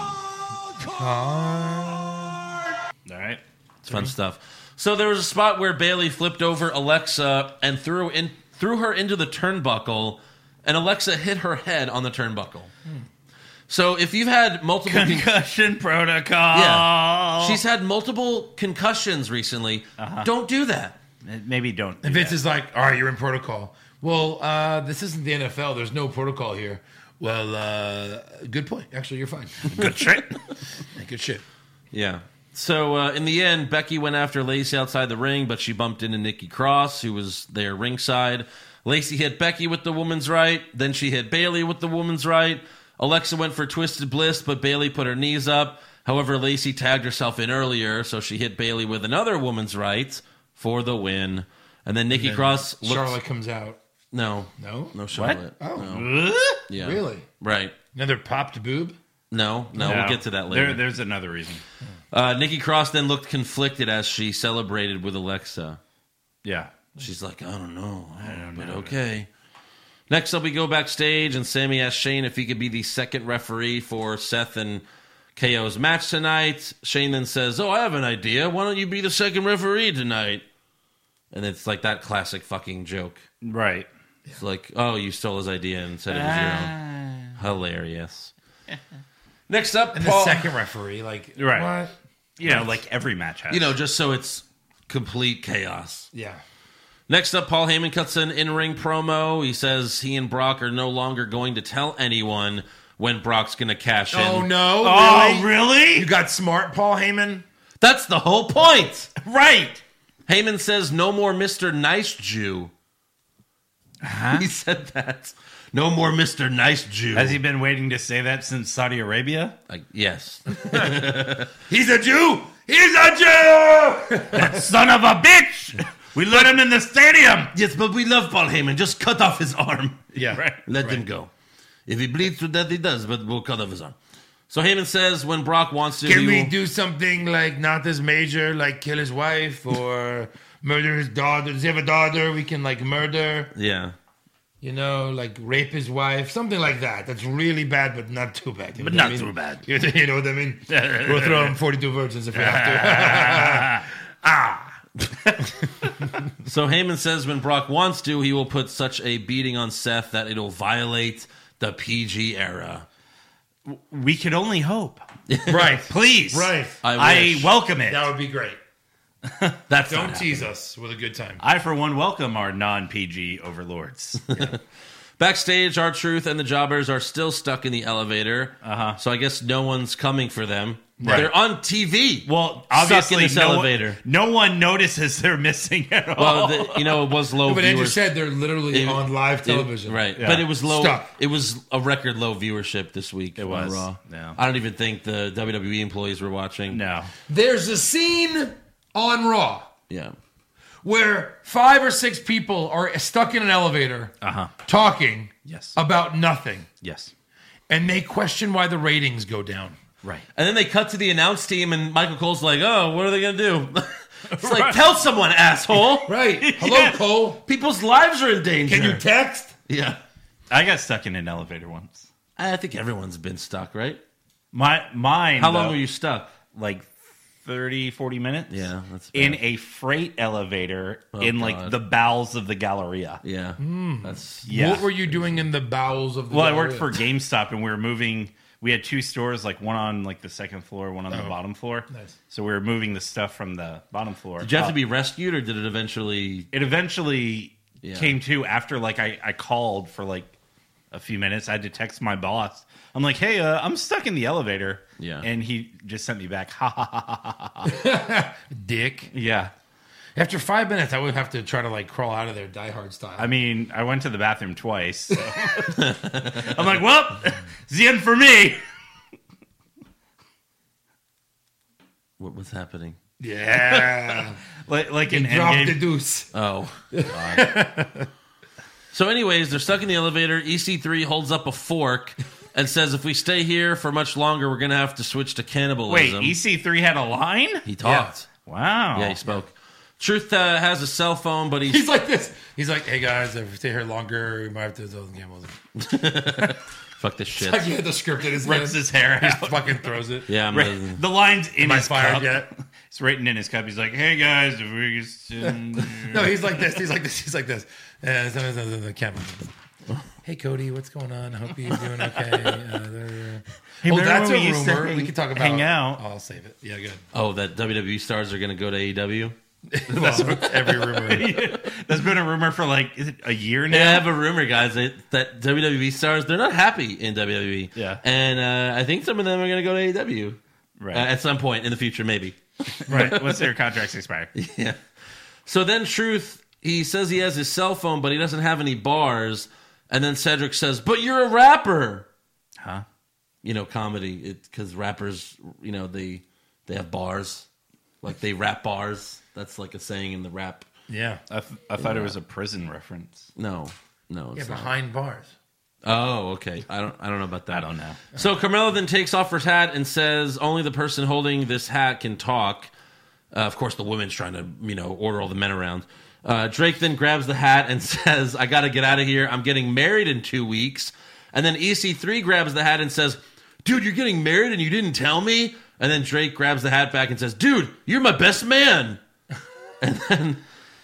All right. It's fun stuff. So there was a spot where Bailey flipped over Alexa and threw in threw her into the turnbuckle, and Alexa hit her head on the turnbuckle. So if you've had multiple con- Concussion protocol. yeah, she's had multiple concussions recently. Don't do that. Maybe don't. Do And Vince that. is like, all right, you're in protocol. Well, uh, this isn't the N F L. There's no protocol here. Well, uh, good point. Actually, you're fine. good shit. Good shit. Yeah. So uh, in the end, Becky went after Lacey outside the ring, but she bumped into Nikki Cross, who was there ringside. Lacey hit Becky with the woman's right. Then she hit Bailey with the woman's right. Alexa went for Twisted Bliss, but Bailey put her knees up. However, Lacey tagged herself in earlier, so she hit Bailey with another woman's right for the win. And then Nikki Then Cross looked... Charlotte comes out. No. No? No Charlotte. Oh. No. Yeah. Really? Right. Another popped boob? No, no, No. we'll get to that later. There, there's another reason. Uh, Nikki Cross then looked conflicted as she celebrated with Alexa. Yeah. She's like, I don't know. I don't but know. Okay. Next up, we go backstage, and Sammy asks Shane if he could be the second referee for Seth and K O's match tonight. Shane then says, oh, I have an idea. Why don't you be the second referee tonight? And it's like that classic fucking joke. Right. It's like, oh, you stole his idea and said it was your own. Hilarious. Next up, And Paul, the second referee, like, Right. what? You know, like every match has. you know, just so it's complete chaos. Yeah. Next up, Paul Heyman cuts an in-ring promo. He says he and Brock are no longer going to tell anyone when Brock's going to cash in. Oh, no? Oh, really? really? You got smart, Paul Heyman? That's the whole point. Right. Heyman says no more Mister Nice Jew. Huh? He said that. No more Mister Nice Jew. Has he been waiting to say that since Saudi Arabia? Like, yes. He's a Jew! He's a Jew! That son of a bitch! We let him in the stadium. Yes, but we love Paul Heyman. Just cut off his arm. Yeah. Right. Let him go. If he bleeds to death, he does, but we'll cut off his arm. So Heyman says when Brock wants to... Can he we will- do something like not as major, like kill his wife or murder his daughter? Does he have a daughter we can like murder? Yeah. You know, like rape his wife, something like that. That's really bad, but not too bad. You know But what I not mean? too bad. You know what I mean? We'll throw him forty-two virgins if we have to. So Heyman says when Brock wants to, he will put such a beating on Seth that it'll violate the P G era. We could only hope. Right. Please. Right. I I wish. welcome it. That would be great. That's Don't not tease us with a good time. I, for one, welcome our non-P G overlords. Backstage, R-Truth and the Jobbers are still stuck in the elevator. Uh-huh. So I guess no one's coming for them. They're on T V. Well, stuck obviously, in this no elevator. One, no one notices they're missing at all. Well, the, you know, it was low. No, but Andrew viewers. said they're literally It- on live it- television. right? Yeah. But it was low. Stuck. It was a record low viewership this week. It on was, Raw. yeah. I don't even think the W W E employees were watching. No. There's a scene on Raw Yeah. where five or six people are stuck in an elevator Uh-huh. talking Yes. about nothing. Yes. And they question why the ratings go down. Right. And then they cut to the announce team, and Michael Cole's like, "Oh, what are they gonna do?" It's like, tell someone, asshole. Right. Hello, Yeah. Cole. People's lives are in danger. Can you text? Yeah. I got stuck in an elevator once. I think everyone's been stuck, right? My mine. How long though, were you stuck? Like thirty, forty minutes. Yeah, that's in bad. a freight elevator Oh, in God. like the bowels of the Galleria. Yeah. That's Yeah. What were you doing in the bowels of the Well, I worked for Galleria? GameStop, and we were moving. We had two stores, like one on like the second floor, one on the Oh, bottom floor. nice. So we were moving the stuff from the bottom floor. Did you have to up. be rescued, or did it eventually? It eventually Yeah. came to after like I, I called for like a few minutes. I had to text my boss. I'm like, hey, uh, I'm stuck in the elevator. Yeah. And he just sent me back. Ha ha ha ha ha. ha. Dick. Yeah. After five minutes, I would have to try to like crawl out of there, Die Hard style. I mean, I went to the bathroom twice. So. I'm like, well, it's the end for me. What was happening? yeah. Like, like He in dropped Endgame. the deuce. Oh. God. So, anyways, they're stuck in the elevator. E C three holds up a fork and says, "If we stay here for much longer, we're gonna have to switch to Wait, cannibalism." E C three had a line? He talked. Wow. Yeah, he spoke. Truth uh, has a cell phone, but he's, He's like this. He's like, hey guys, if we stay here longer, we might have to do the cannibalism. fuck this shit. Like he had the script in his Rips hand. his hair out. Fucking throws it. Yeah, I'm Right. gonna- The line's in Am I his fired cup. yet? It's written in his cup. He's like, "Hey guys, if we just No, he's like this. He's like this. He's like this. Uh, so- so- so- the camera. Hey Cody, what's going on? I hope you're doing okay. Uh, there- Hey, oh, remember that's a when we used to rumor. hang- We can talk about. hang out? Oh, I'll save it. Yeah, good. oh, that W W E stars are gonna go to A E W. That's every rumor. That's been a rumor for like is it a year now. Yeah, I have a rumor, guys, that, that W W E stars, they're not happy in W W E. Yeah. And uh, I think some of them are going to go to A E W Right. uh, at some point in the future, maybe. Right. Once their contracts expire. Yeah. So then Truth, he says he has his cell phone, but he doesn't have any bars. And then Cedric says, "But you're a rapper." Huh? You know, comedy, because rappers, you know, they they have bars. Like they rap bars. That's like a saying in the rap. Yeah. I, th- I thought it was a prison reference. No, no, Yeah, it's not. behind bars. Oh, okay. I don't. I don't know about that. I don't know. So Carmella then takes off her hat and says, "Only the person holding this hat can talk." Uh, of course, the woman's trying to, you know, order all the men around. Uh, Drake then grabs the hat and says, "I got to get out of here. I'm getting married in two weeks." And then E C three grabs the hat and says, "Dude, you're getting married and you didn't tell me?" And then Drake grabs the hat back and says, "Dude, you're my best man." And then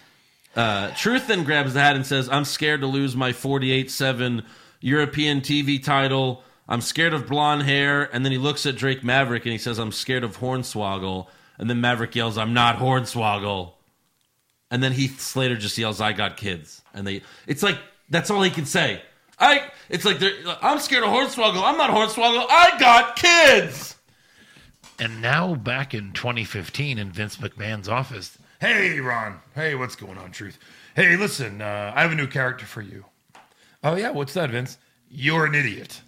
uh, Truth then grabs the hat and says, "I'm scared to lose my forty-eight seven European T V title. I'm scared of blonde hair." And then he looks at Drake Maverick and he says, "I'm scared of Hornswoggle." And then Maverick yells, "I'm not Hornswoggle." And then Heath Slater just yells, "I got kids." And they, it's like, that's all he can say. I, it's like, they're, "I'm scared of Hornswoggle. I'm not Hornswoggle. I got kids." And now back in twenty fifteen in Vince McMahon's office. Hey, Ron. Hey, what's going on, Truth? Hey, listen, uh, I have a new character for you. Oh, yeah? What's that, Vince? You're an idiot.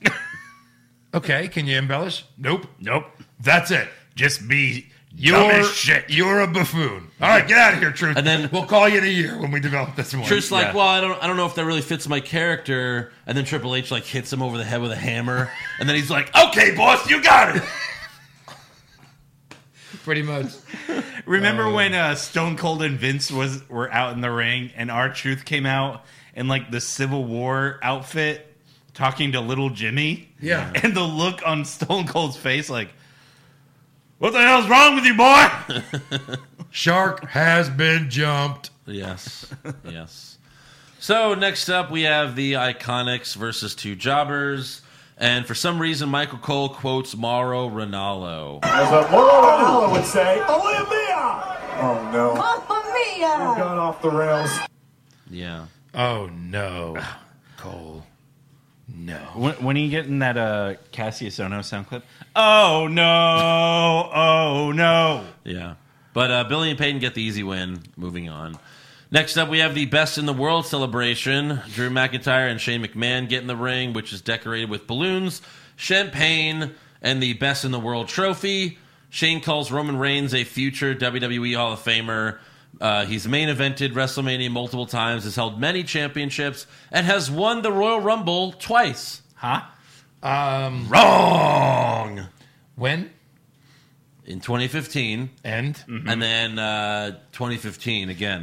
Okay, can you embellish? Nope. Nope. That's it. Just be You're, dumb as shit. you're a buffoon. All right, get out of here, Truth. And then- we'll call you in a year when we develop this one. Truth's like, Yeah. "Well, I don't, I don't know if that really fits my character." And then Triple H like hits him over the head with a hammer, and then he's like, "Okay, boss, you got it." Pretty much. Remember when uh, Stone Cold and Vince was were out in the ring and R-Truth came out in like the Civil War outfit talking to little Jimmy? Yeah. And the look on Stone Cold's face like, "What the hell's wrong with you, boy?" Shark has been jumped. Yes, yes. So next up, we have the Iconics versus two jobbers. And for some reason, Michael Cole quotes Mauro Ranallo. As a Mauro would say, Olympia! Oh no. Mamma mia! Gone off the rails. Yeah. Oh, no. Cole. No. When, when are you getting that uh, Cassius Ohno sound clip? Oh, no. Oh, no. Yeah. But uh, Billy and Peyton get the easy win. Moving on. Next up, we have the Best in the World celebration. Drew McIntyre and Shane McMahon get in the ring, which is decorated with balloons, champagne, and the Best in the World trophy. Shane calls Roman Reigns a future W W E Hall of Famer. Uh, he's main evented WrestleMania multiple times, has held many championships, and has won the Royal Rumble twice. Huh? Um, Wrong! when? In twenty fifteen. And? Mm-hmm. And then uh, twenty fifteen again.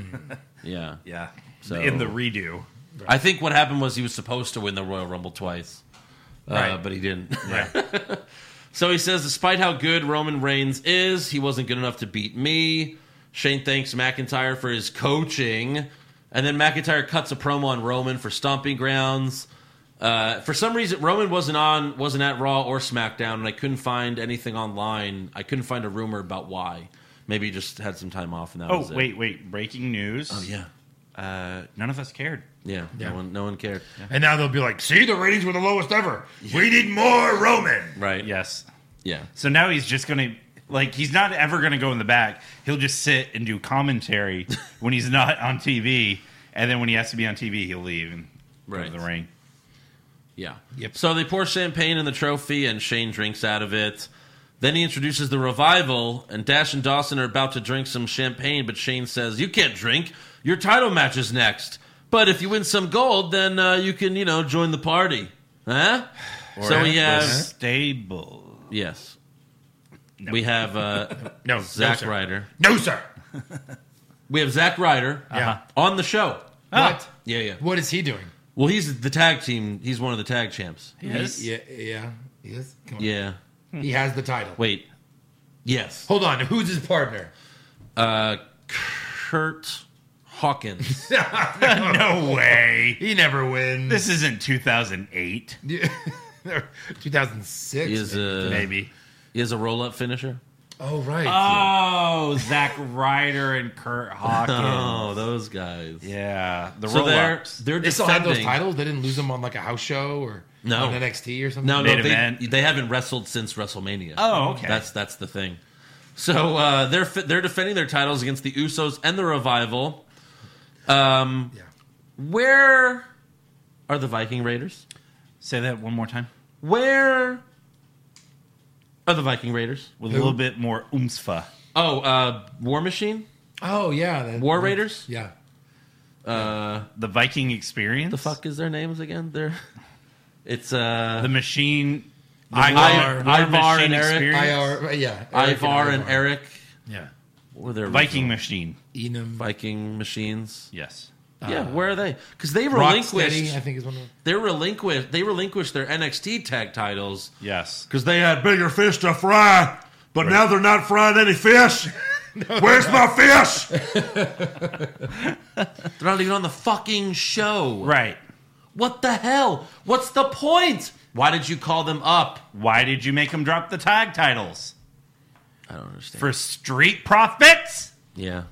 Yeah. Yeah. So- In the redo. I think what happened was he was supposed to win the Royal Rumble twice. Uh, Right. But he didn't. Right. So he says, despite how good Roman Reigns is, he wasn't good enough to beat me. Shane thanks McIntyre for his coaching. And then McIntyre cuts a promo on Roman for Stomping Grounds. Uh, for some reason, Roman wasn't on, wasn't at Raw or SmackDown, and I couldn't find anything online. I couldn't find a rumor about why. Maybe he just had some time off, and that Oh, was it. wait, wait. Breaking news. Oh, yeah. Uh, none of us cared. Yeah, Yeah. No one, no one cared. And now they'll be like, see, the ratings were the lowest ever. We need more Roman. Right. Yes. Yeah. So now he's just going to, like, he's not ever going to go in the back. He'll just sit and do commentary when he's not on T V. And then when he has to be on T V, he'll leave and go Right. to the ring. Yeah. Yep. So they pour champagne in the trophy, and Shane drinks out of it. Then he introduces the Revival, and Dash and Dawson are about to drink some champagne, but Shane says, "You can't drink. Your title match is next. But if you win some gold, then uh, you can, you know, join the party." Huh? So we The have... stable. Yes. We have uh, No, Zack no, sir. Ryder. No, sir. We have Zack Ryder Yeah. on the show. What? Yeah, yeah. What is he doing? Well, he's the tag team. He's one of the tag champs. Yes. He, yeah, yeah. He is? Come on. Yeah. He has the title. Wait. Yes. Hold on. Who's his partner? Uh, Kurt Hawkins. No way. He never wins. This isn't two thousand eight. two thousand six. He is a Maybe. He has a roll up finisher. Oh, right. Oh, Zack Ryder and Kurt Hawkins. Oh, those guys. Yeah. The So they're roll-ups. they're they still have those defending. titles? They didn't lose them on like a house show or No. on N X T or something? No, Main no, they, event. they haven't wrestled since WrestleMania. Oh, okay. That's that's the thing. So uh, they're fi- they're defending their titles against the Usos and the Revival. Um, Yeah. where are the Viking Raiders? Say that one more time. Where are the Viking Raiders? With Who? a little bit more oomph. Oh, uh, War Machine, Oh, yeah. that- War Raiders. Yeah. Uh, The Viking Experience? the fuck is their names again? They're it's uh, The Machine. The Ivar- War- Ivar Machine and Eric. Experience? I R, yeah. Eric Ivar and Eric. Yeah. What were their Viking original- Machine. Enum. Viking machines? Yes. Yeah, where are they? Because they Rocksteady, relinquished. I think is one of them. They relinquished. They relinquished their N X T tag titles Yes. because they had bigger fish to fry. But now they're not frying any fish. Where's my fish? They're not even on the fucking show. Right. What the hell? What's the point? Why did you call them up? Why did you make them drop the tag titles? I don't understand. For Street Profits? Yeah.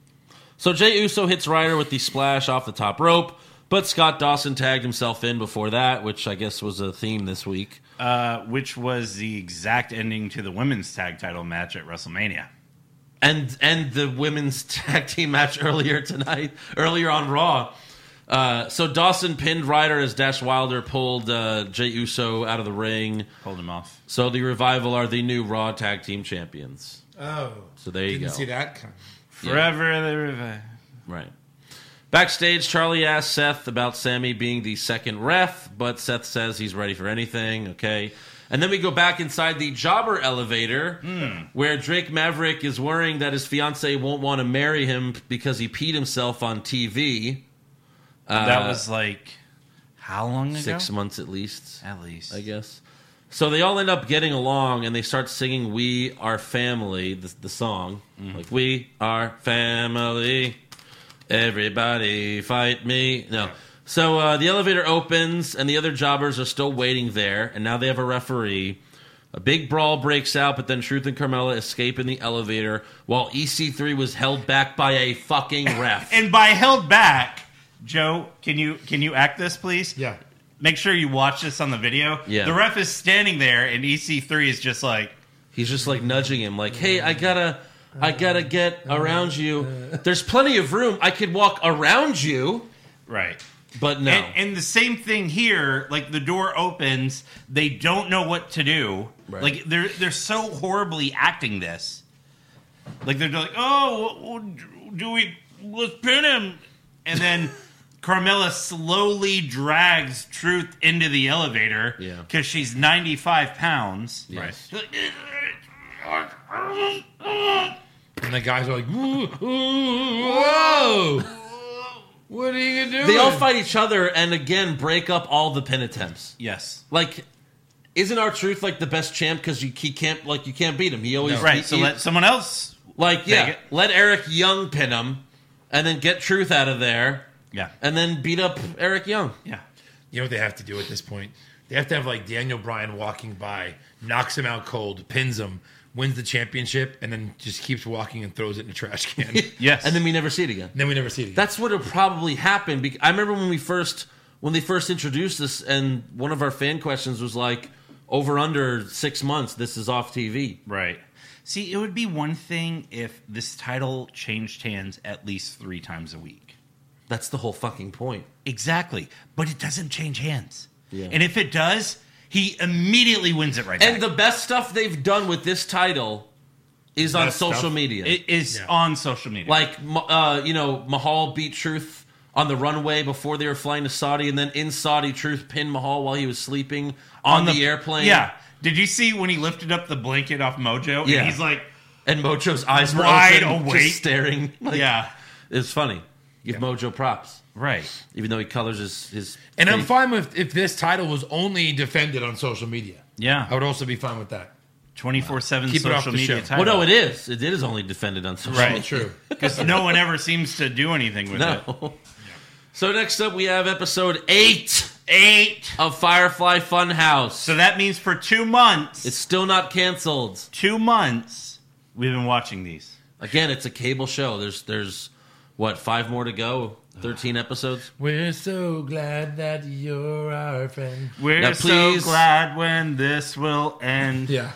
So Jey Uso hits Ryder with the splash off the top rope, but Scott Dawson tagged himself in before that, which I guess was a theme this week. Uh, which was the exact ending to the women's tag title match at WrestleMania. And and the women's tag team match earlier tonight, earlier on Raw. Uh, so Dawson pinned Ryder as Dash Wilder pulled uh, Jey Uso out of the ring. Pulled him off. So the Revival are the new Raw tag team champions. Oh. So there you Didn't go. see that coming. Forever the Revival. Right. Backstage, Charlie asks Seth about Sammy being the second ref, but Seth says he's ready for anything. Okay. And then we go back inside the jobber elevator where Drake Maverick is worrying that his fiance won't want to marry him because he peed himself on T V. That Uh, was like, how long ago? Six months at least, At least. I guess. So they all end up getting along, and they start singing "We Are Family," the, the song. Like, "We are family, everybody fight me." No. So uh, the elevator opens, and the other jobbers are still waiting there, and now they have a referee. A big brawl breaks out, but then Truth and Carmella escape in the elevator, while E C three was held back by a fucking ref. And by held back, Joe, can you can you act this, please? Yeah. make sure you watch this on the video. Yeah. The ref is standing there, and E C three is just like, He's just like nudging him, like, "Hey, I gotta, I gotta get around you. There's plenty of room. I could walk around you, right. but no." And, and the same thing here. Like the door opens, they don't know what to do. Right. Like they're they're so horribly acting this. Like they're like, oh, do we let's pin him, and then Carmella slowly drags Truth into the elevator Yeah. because she's ninety-five pounds. Yes. Right. And the guys are like, whoa, whoa, what are you gonna do? They all fight each other, and again break up all the pin attempts. Yes. Like, isn't R-Truth like the best champ because you he can't like you can't beat him? He always Right. he- So he- let someone else. like yeah, Take it. let Eric Young pin him, and then get Truth out of there, Yeah. and then beat up Eric Young. Yeah. You know what they have to do at this point? They have to have like Daniel Bryan walking by, knocks him out cold, pins him, wins the championship, and then just keeps walking and throws it in the trash can. And Yes. And then we never see it again. then we never see it again. That's what would probably happen. bec- I remember when we first when they first introduced this, and one of our fan questions was like, "Over under six months, this is off T V." Right. See, it would be one thing if this title changed hands at least three times a week. That's the whole fucking point. Exactly. But it doesn't change hands. Yeah. And if it does, he immediately wins it right And back. the best stuff they've done with this title is on Best social stuff? media. It is Yeah. on social media. like, uh, you know, Mahal beat Truth on the runway before they were flying to Saudi, and then in Saudi, Truth pinned Mahal while he was sleeping on, the, airplane. Yeah. Did you see when he lifted up the blanket off Mojo? Yeah. And he's like, And Mojo's eyes were Wide open, awake. just staring. Like, yeah. It's funny. Give Mojo props. Right. Even though he colors his... his and I'm face. fine with if this title was only defended on social media. I Yeah. would also be fine with that. twenty-four seven Keep it off social the media show. title. Well, no, it is. It is only defended on social Right. media. True. Because no one ever seems to do anything with it. No. So next up, we have episode eight Eight. of Firefly Funhouse. So that means for two months, It's still not canceled. two months, we've been watching these. Again, it's a cable show. There's, there's what, five more to go? thirteen episodes? We're so glad that you're our friend. We're Now, so please- glad when this will end. Yeah.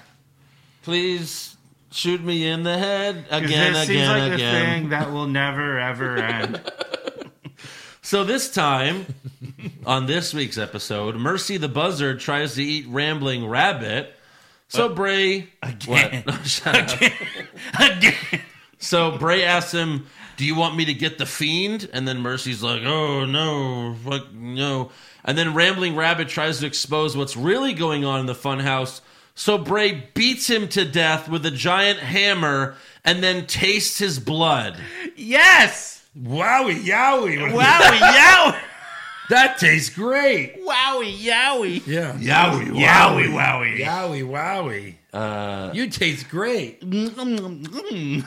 Please shoot me in the head 'Cause again, this seems again, like again. a thing that will never, ever end. So this time, on this week's episode, Mercy the Buzzard tries to eat Rambling Rabbit. So Bray... Again. What? Shut up. Again. So Bray asks him, "Do you want me to get the Fiend?" And then Mercy's like, "Oh, no, fuck no." And then Rambling Rabbit tries to expose what's really going on in the funhouse. So Bray beats him to death with a giant hammer and then tastes his blood. Yes! Wowie yowie. Wowie yowie! That tastes great. Wowie yowie! Yeah. Yowie yowie wowie! Yowie wowie. Uh, You taste great. Mm.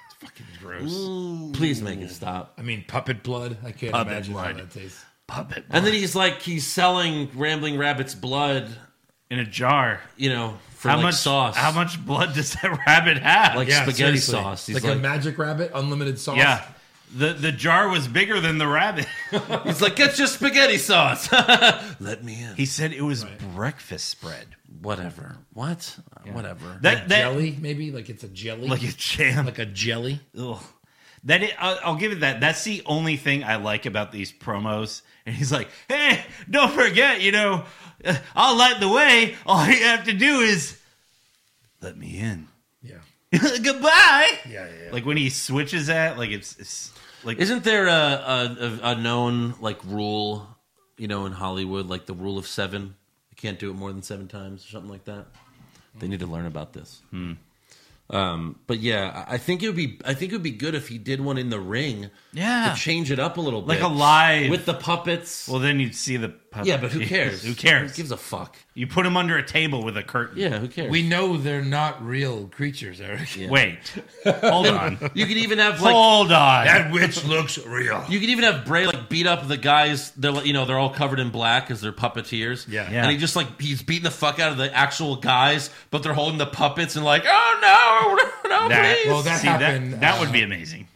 Gross. please make it stop. I mean, puppet blood. I can't Puppet imagine blood. how that tastes. Puppet And then he's like, he's selling Rambling Rabbit's blood, in a jar. you know, for How like much sauce. How much blood does that rabbit have? Like Yeah, spaghetti seriously. sauce. He's Like, like, a magic rabbit, unlimited sauce. yeah. The the jar was bigger than the rabbit. he's like, get your spaghetti sauce. Let me in. He said it was breakfast spread. Whatever. What? Whatever. That that jelly, maybe like it's a jelly, like a jam. like a jelly. Ugh. That it, I'll, I'll give it that. That's the only thing I like about these promos. And he's like, "Hey, don't forget, you know, uh, I'll light the way. All you have to do is let me in. Yeah, Goodbye." yeah, yeah. yeah. Like when he switches that, like it's it's like Isn't there a, a, a, a known like rule, you know, in Hollywood, like the rule of seven? You can't do it more than seven times or something like that. They need to learn about this. Hmm. Um, but yeah, I I think it would be. I think it would be good if he did one in the ring. Yeah. to change it up a little Like bit, a live- with the puppets. well, then you'd see the puppet. yeah, but who cares? Who cares? Who gives a fuck? You put him under a table with a curtain. Yeah, who cares? We know they're not real creatures, Eric. Yeah. Wait, hold on, You could even have like hold on. That witch looks real. you could even have Bray like beat up the guys. They're like, you know, they're all covered in black because they're puppeteers. Yeah. Yeah. And he just like he's beating the fuck out of the actual guys, but they're holding the puppets and like, oh no, no, That- please. Well, that See, that, happened. that uh, would be amazing.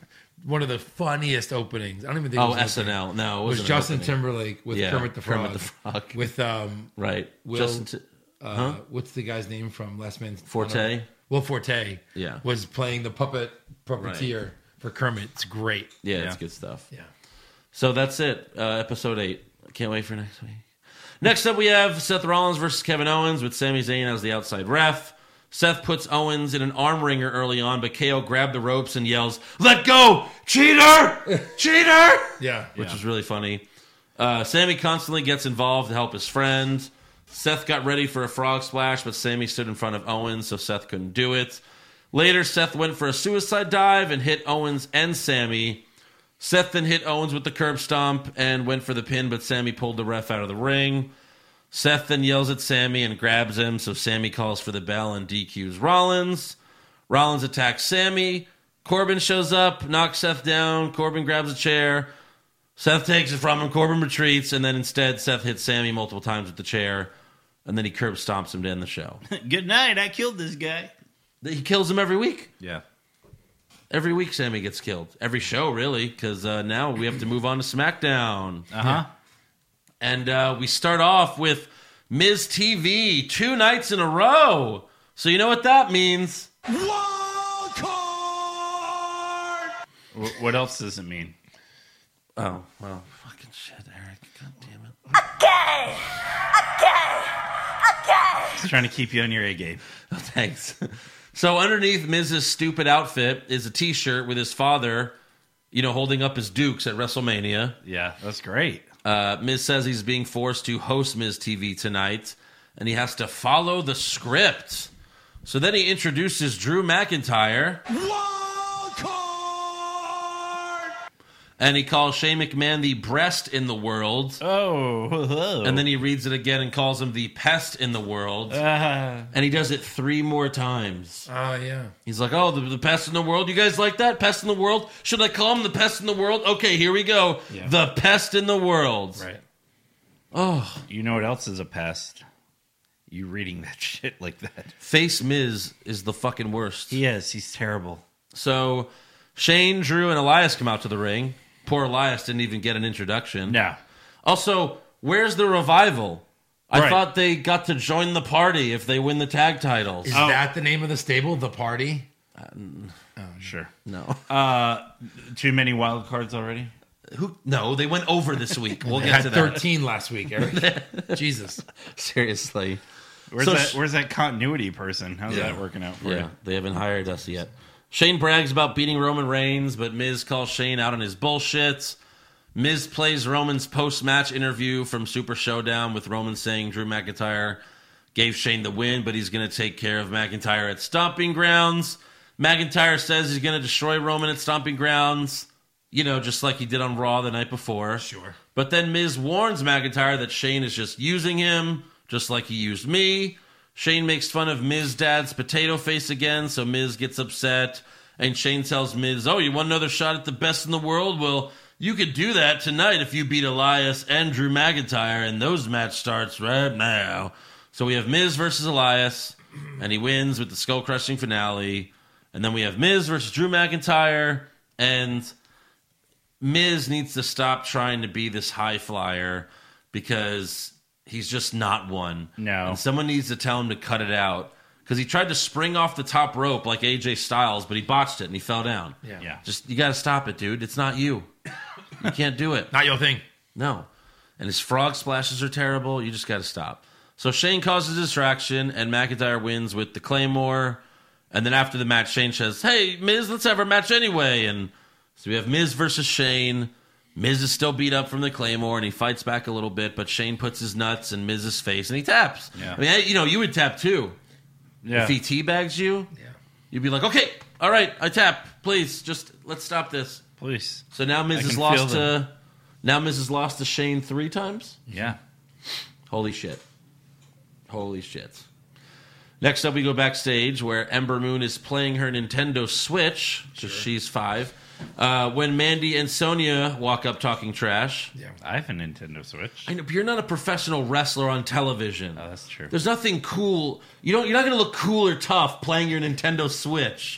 one of the funniest openings. I don't even think. Oh, it was S N L. No, it was wasn't Justin an opening. Timberlake with Yeah, Kermit the Frog. Kermit the Frog. With um, Right. Will. Justin Ti- uh, huh? What's the guy's name from Last Man Forte? Will Forte. Yeah. Was playing the puppet puppeteer for Kermit. It's great. Yeah, it's good stuff. Yeah. So that's it. Uh, episode eight. Can't wait for next week. Next up, we have Seth Rollins versus Kevin Owens with Sami Zayn as the outside ref. Seth puts Owens in an arm wringer early on, but K O grabbed the ropes and yells, "Let go! Cheater! Cheater!" Yeah. Which Yeah. was really funny. Uh, Sammy constantly gets involved to help his friend. Seth got ready for a frog splash, but Sammy stood in front of Owens, so Seth couldn't do it. Later, Seth went for a suicide dive and hit Owens and Sammy. Seth then hit Owens with the curb stomp and went for the pin, but Sammy pulled the ref out of the ring. Seth then yells at Sammy and grabs him, so Sammy calls for the bell and D Qs Rollins. Rollins attacks Sammy. Corbin shows up, knocks Seth down. Corbin grabs a chair. Seth takes it from him. Corbin retreats, and then instead Seth hits Sammy multiple times with the chair, and then he curb stomps him to end the show. Good night. I killed this guy. He kills him every week. Yeah. Every week Sammy gets killed. Every show, really, because uh, now we have to move on to SmackDown. Uh huh. And uh, we start off with Miz T V two nights in a row. So you know what that means. Wild card! Wh- What else does it mean? Oh, well, fucking shit, Eric. God damn it. Just trying to keep you on your A game. Oh, thanks. So underneath Miz's stupid outfit is a T-shirt with his father, you know, holding up his Dukes at WrestleMania. Yeah, that's great. Uh, Miz says he's being forced to host Miz T V tonight, and he has to follow the script. So then he introduces Drew McIntyre, Wild card! and he calls Shane McMahon the breast in the world. Oh, hello. And then he reads it again and calls him the pest in the world. Uh, And he does it three more times. Oh, yeah. He's like, oh, the, the pest in the world? You guys like that? Pest in the world? Should I call him the pest in the world? Okay, here we go. Yeah. The pest in the world. Right. Oh, you know what else is a pest? You reading that shit like that. Face Miz is the fucking worst. He is. He's terrible. So Shane, Drew, and Elias come out to the ring. Poor Elias didn't even get an introduction. No. Also, where's the revival? I Right. thought they got to join the party if they win the tag titles. Is Oh. that the name of the stable? The Party? Sure. No. Uh, too many wild cards already? Who? No, they went over this week. We'll They get had to that. thirteen last week, Eric. Jesus. Seriously. Where's So that? sh- Where's that continuity person? How's Yeah. that working out for Yeah, you? they haven't hired us yet. Shane brags about beating Roman Reigns, but Miz calls Shane out on his bullshit. Miz plays Roman's post-match interview from Super Showdown with Roman saying Drew McIntyre gave Shane the win, but he's going to take care of McIntyre at Stomping Grounds. McIntyre says he's going to destroy Roman at Stomping Grounds, you know, just like he did on Raw the night before. Sure. But then Miz warns McIntyre that Shane is just using him, just like he used me. Shane makes fun of Miz Dad's potato face again, so Miz gets upset. And Shane tells Miz, oh, you want another shot at the best in the world? Well, you could do that tonight if you beat Elias and Drew McIntyre, and those match starts right now. So we have Miz versus Elias, and he wins with the skull-crushing finale. And then we have Miz versus Drew McIntyre, and Miz needs to stop trying to be this high flyer because he's just not one. No. And someone needs to tell him to cut it out because he tried to spring off the top rope like A J Styles, but he botched it and he fell down. Yeah. Yeah. Just, you got to stop it, dude. It's not you. You can't do it. Not your thing. No. And his frog splashes are terrible. You just got to stop. So Shane causes a distraction, and McIntyre wins with the Claymore. And then after the match, Shane says, hey, Miz, let's have our match anyway. And so we have Miz versus Shane. Miz is still beat up from the Claymore, and he fights back a little bit, but Shane puts his nuts in Miz's face, and he taps. Yeah. I mean, you know, you would tap too. Yeah. If he teabags you, Yeah. you'd be like, okay, all right, I tap. Please, just let's stop this. Please. So now Miz I has can lost feel them. to now Miz has lost to Shane three times. Yeah. Holy shit! Holy shit! Next up, we go backstage where Ember Moon is playing her Nintendo Switch because she's five. Uh, when Mandy and Sonya walk up talking trash. Yeah. I have a Nintendo Switch. I know, but you're not a professional wrestler on television. Oh, that's true. There's nothing cool. You don't. You're not going to look cool or tough playing your Nintendo Switch.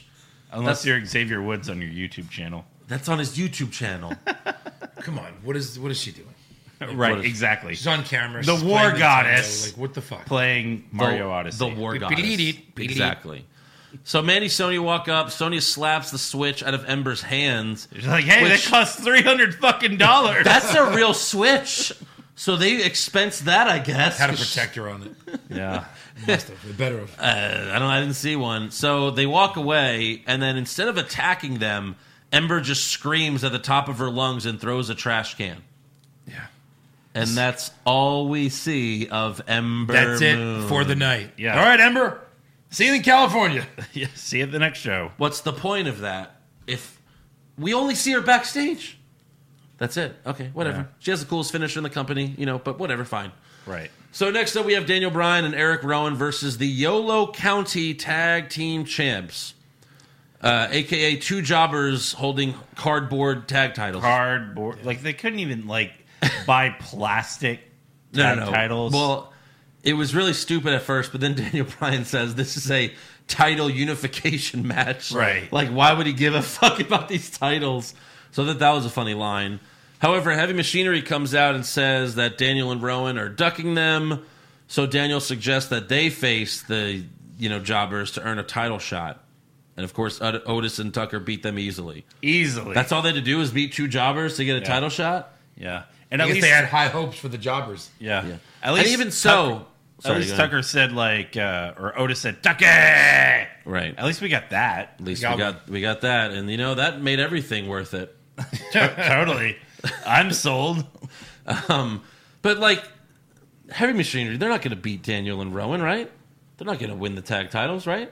Unless you're Xavier Woods on your YouTube channel. That's on his YouTube channel. Come on, what is what is she doing? Like, right, exactly. She's on camera. The she's war goddess. Like, what the fuck? Playing Mario the, Odyssey. The war goddess. Exactly. So Mandy, Sonya walk up. Sonya slaps the switch out of Ember's hands. She's like, "Hey, which, that costs three hundred fucking dollars. That's a real switch." So they expense that, I guess. Had a protector on it. Yeah, must have. It better have. Uh, I don't. I didn't see one. So they walk away, and then instead of attacking them, Ember just screams at the top of her lungs and throws a trash can. Yeah, and that's all we see of Ember. That's Moon. it for the night. Yeah. All right, Ember. See you in California. Yeah, see you at the next show. What's the point of that? If we only see her backstage, that's it. Okay, whatever. Yeah. She has the coolest finisher in the company, you know, but whatever, fine. Right. So next up, we have Daniel Bryan and Eric Rowan versus the Yolo County Tag Team Champs, uh, a k a two jobbers holding cardboard tag titles. Cardboard. Like, they couldn't even, like, buy plastic no, tag no, no. titles. Well, it was really stupid at first, but then Daniel Bryan says this is a title unification match. Right. Like, why would he give a fuck about these titles? So that that was a funny line. However, Heavy Machinery comes out and says that Daniel and Rowan are ducking them. So Daniel suggests that they face the, you know, jobbers to earn a title shot. And of course, Otis and Tucker beat them easily. Easily. That's all they had to do is beat two jobbers to get a yeah. title shot? Yeah. And at least they had high hopes for the jobbers. Yeah. yeah. At least and even Tucker, so... Sorry, at least Tucker said, like, uh, or Otis said, Tucker! Right. At least we got that. At least we got, we got that. And, you know, that made everything worth it. Totally. I'm sold. Um, but, like, Heavy Machinery, they're not going to beat Daniel and Rowan, right? They're not going to win the tag titles, right?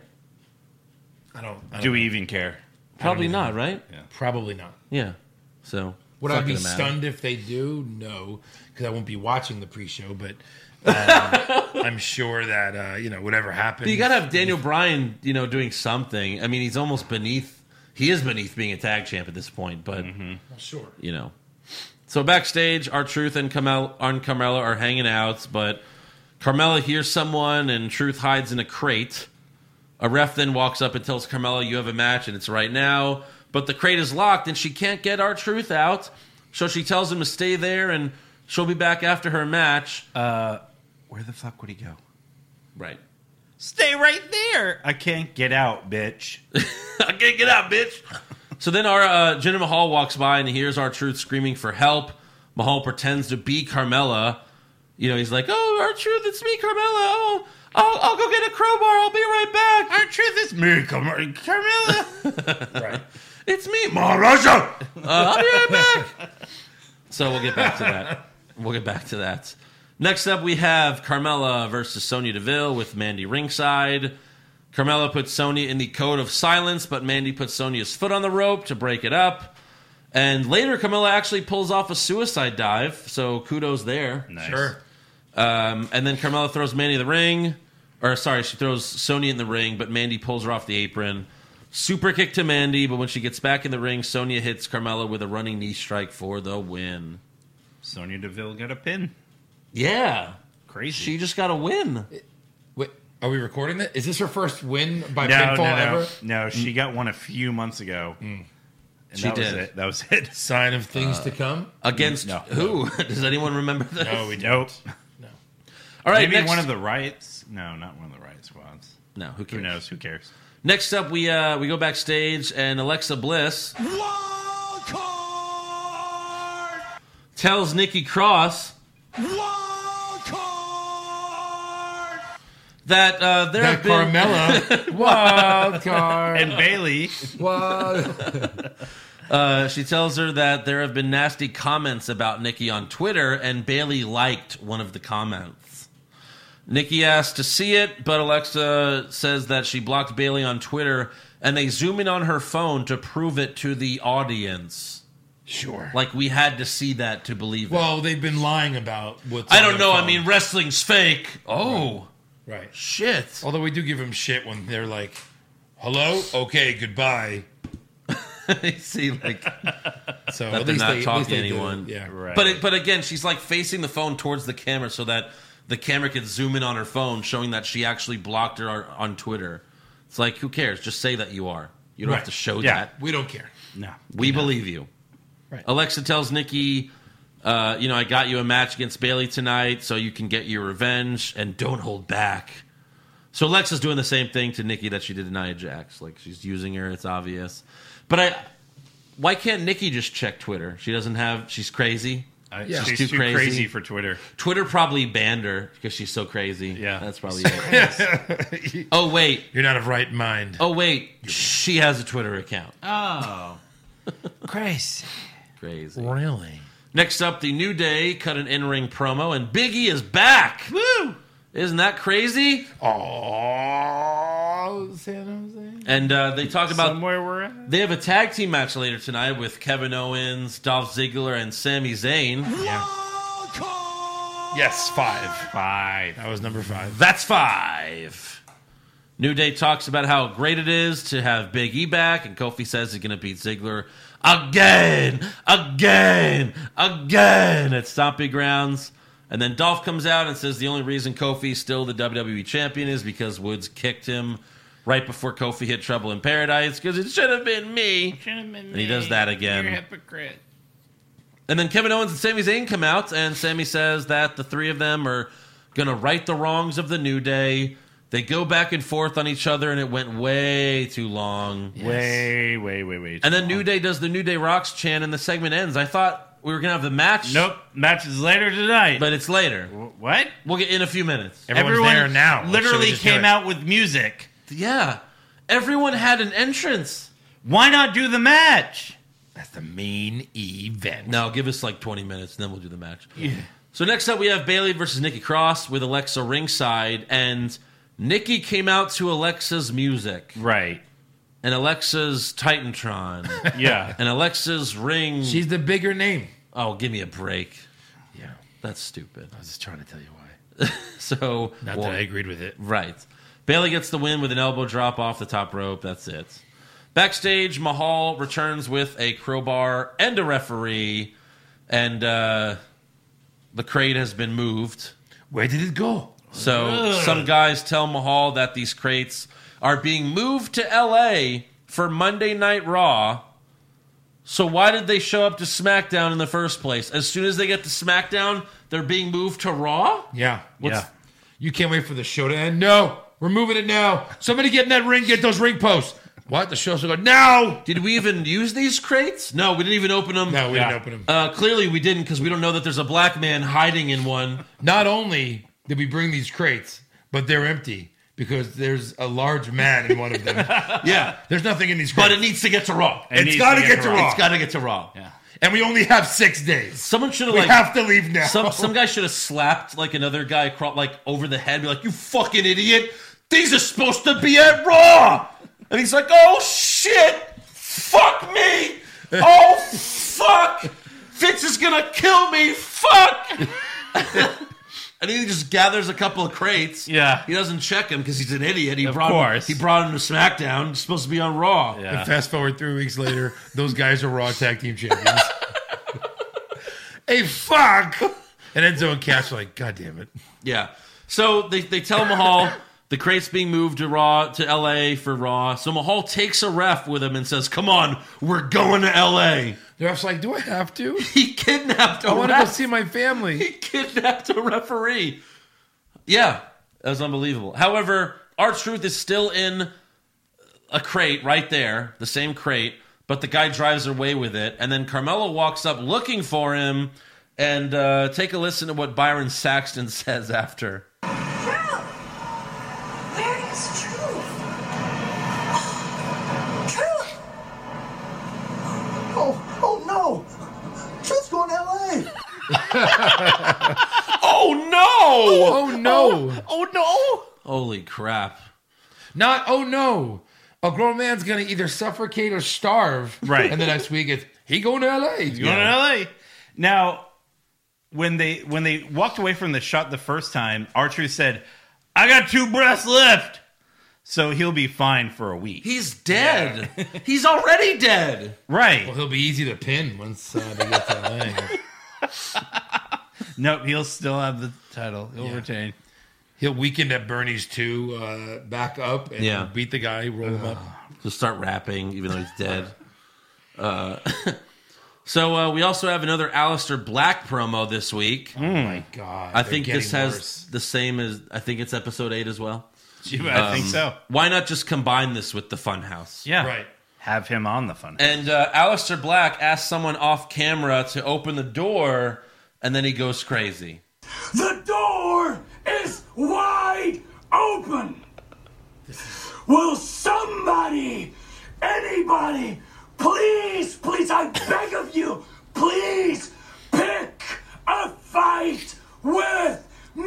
I don't, I don't Do know. we even care? Probably not, right? Yeah. Probably not. Yeah. So, would I be stunned if they do? No, because I won't be watching the pre-show, but um, I'm sure that, uh, you know, whatever happens. But you got to have Daniel Bryan, you know, doing something. I mean, he's almost beneath, he is beneath being a tag champ at this point, but, mm-hmm. well, sure. You know. So backstage, R-Truth and, Carmel- and Carmella are hanging out, but Carmella hears someone and Truth hides in a crate. A ref then walks up and tells Carmella, you have a match and it's right now. But the crate is locked and she can't get R-Truth out. So she tells him to stay there and she'll be back after her match. Uh, where the fuck would he go? Right. Stay right there. I can't get out, bitch. I can't get out, bitch. So then our uh, Jinder Mahal walks by and he hears R-Truth screaming for help. Mahal pretends to be Carmella. You know, he's like, oh, R-Truth, it's me, Carmella. Oh, I'll, I'll go get a crowbar. I'll be right back. R-Truth, it's me, Car- Carmella. Right. It's me, Maharaja. Uh, I'll be right back. So we'll get back to that. We'll get back to that. Next up, we have Carmella versus Sonya Deville with Mandy ringside. Carmella puts Sonya in the code of silence, but Mandy puts Sonya's foot on the rope to break it up. And later, Carmella actually pulls off a suicide dive, so kudos there. Nice. Sure. Um, and then Carmella throws Mandy in the ring. Or, sorry, she throws Sonya in the ring, but Mandy pulls her off the apron. Super kick to Mandy, but when she gets back in the ring, Sonya hits Carmella with a running knee strike for the win. Sonya Deville got a pin. Yeah. Crazy. She just got a win. Wait, are we recording that? Is this her first win by no, pinfall no, no. ever? No, she got one a few months ago. Mm. And She that did. Was it. That was it. Sign of things uh, to come? Against no, who? No. Does anyone remember this? No, we Nope. No. All right, Maybe next... one of the riots. No, not one of the riot squads. No, who cares? Who knows? Who cares? Next up, we uh, we go backstage, and Alexa Bliss Wild card! tells Nikki Cross Wild card! that uh, there That have been Carmella. Wild card. And Bailey. Wild. uh, she tells her that there have been nasty comments about Nikki on Twitter, and Bailey liked one of the comments. Nikki asked to see it, but Alexa says that she blocked Bailey on Twitter, and they zoom in on her phone to prove it to the audience. Sure. Like, we had to see that to believe it. Well, they've been lying about what's I on don't their know. I phone. mean, wrestling's fake. Oh. Right. Shit. Although we do give them shit when they're like, hello? Okay, goodbye. See, like, So that at they're least not they, at talking least to they do. anyone. Yeah. Right. But it, but again, she's like facing the phone towards the camera so that the camera could zoom in on her phone, showing that she actually blocked her on Twitter. It's like, who cares? Just say that you are. You don't Right. have to show Yeah. that. We don't care. No. We believe you. Right. Alexa tells Nikki, uh, you know, I got you a match against Bailey tonight so you can get your revenge and don't hold back. So Alexa's doing the same thing to Nikki that she did to Nia Jax. Like, she's using her. It's obvious. But I, why can't Nikki just check Twitter? She doesn't have, she's crazy. Uh, Yeah. She's Too too, crazy. crazy. for Twitter. Twitter probably banned her because she's so crazy. Yeah. That's probably it. Oh, wait. You're not of right mind. Oh, wait. She has a Twitter account. Oh. Crazy. Crazy. Really? Next up, the New Day cut an in-ring promo, and Big E is back. Woo! Isn't that crazy? Oh, San Jose. And uh, they talk about Somewhere we're at. they have a tag team match later tonight with Kevin Owens, Dolph Ziggler, and Sami Zayn. Yes, five. Five. That was number five. That's five. New Day talks about how great it is to have Big E back, and Kofi says he's going to beat Ziggler again, again, again at Stomping Grounds. And then Dolph comes out and says the only reason Kofi's still the W W E champion is because Woods kicked him right before Kofi hit Trouble in Paradise, because it should have been me. And he does that again. You're a hypocrite. And then Kevin Owens and Sami Zayn come out, and Sami says that the three of them are going to right the wrongs of the New Day. They go back and forth on each other, and it went way too long. Way, way, way, way. And then New Day does the New Day Rocks chant, and the segment ends. I thought we were going to have the match. Nope. Match is later tonight. But it's later. Wh- what? We'll get in a few minutes. Everyone's Everyone there now. Should we literally just do came it? out with music. Yeah. Everyone had an entrance. Why not do the match? That's the main event. No, give us like twenty minutes, and then we'll do the match. Yeah. So next up, we have Bayley versus Nikki Cross with Alexa ringside, and Nikki came out to Alexa's music. Right. And Alexa's Titantron. Yeah. And Alexa's ring. She's the bigger name. Oh, give me a break. Yeah. That's stupid. I was just trying to tell you why. So Not well, that I agreed with it. Right. Bayley gets the win with an elbow drop off the top rope. That's it. Backstage, Mahal returns with a crowbar and a referee, and uh, the crate has been moved. Where did it go? So Ugh. some guys tell Mahal that these crates are being moved to L A for Monday Night Raw. So why did they show up to SmackDown in the first place? As soon as they get to SmackDown, they're being moved to Raw? Yeah. What's, Yeah. You can't wait for the show to end? No. We're moving it now. Somebody get in that ring, get those ring posts. What? The show's going to go, now! Did we even use these crates? No, we didn't even open them. No, we Yeah. didn't open them. Uh, clearly we didn't, because we don't know that there's a black man hiding in one. Not only did we bring these crates, but they're empty because there's a large man in one of them. Yeah. There's nothing in these crates. But it needs to get to Raw. It It's needs got to get to Raw. It's got to get to Raw. Yeah. And we only have six days. Someone should have We like have to leave now. some some guy should have slapped like another guy across, like over the head, be like, "You fucking idiot! These are supposed to be at Raw." And he's like, "Oh shit! Fuck me! Oh fuck! Fitz is gonna kill me! Fuck!" And he just gathers a couple of crates. Yeah. He doesn't check him because he's an idiot. He Of brought course. Him, he brought him to SmackDown. He's supposed to be on Raw. Yeah. And fast forward three weeks later, those guys are Raw Tag Team Champions. Hey, fuck! And Enzo and Cass are like, God damn it. Yeah. So they, they tell Mahal the crate's being moved to Raw to L A for Raw. So Mahal takes a ref with him and says, "Come on, we're going to L A." The ref's like, do I have to? He kidnapped a I want to go ref. see my family. He kidnapped a referee. Yeah, that was unbelievable. However, R-Truth is still in a crate right there, the same crate, but the guy drives away with it. And then Carmelo walks up looking for him. And uh, take a listen to what Byron Saxton says after. Truth! Where is Truth? Truth! Oh, oh no! Truth's going to L A! Oh, no! Oh, no. Oh, no. Holy crap. Not, oh, no. A grown man's going to either suffocate or starve. Right. And the next week, it's, he going to L A. Going to L A. Now, when they when they walked away from the shot the first time, R-Truth said, "I got two breaths left." So he'll be fine for a week. He's dead. He's already dead. Right. Well, he'll be easy to pin once uh, they get to L A. Nope, he'll still have the title. He'll Yeah. retain. He'll weekend at Bernie's too, uh, back up and Yeah. beat the guy, roll him up. He'll start rapping, even though he's dead. Uh, so uh, we also have another Aleister Black promo this week. Oh my god! I think this has worse. the same as I think it's episode eight as well. I think so. Why not just combine this with the Funhouse? Yeah, Right. Have him on the fun. And uh, Aleister Black asks someone off camera to open the door, and then he goes crazy. The door is wide open. Will somebody, anybody, please, please, I beg of you, please pick a fight with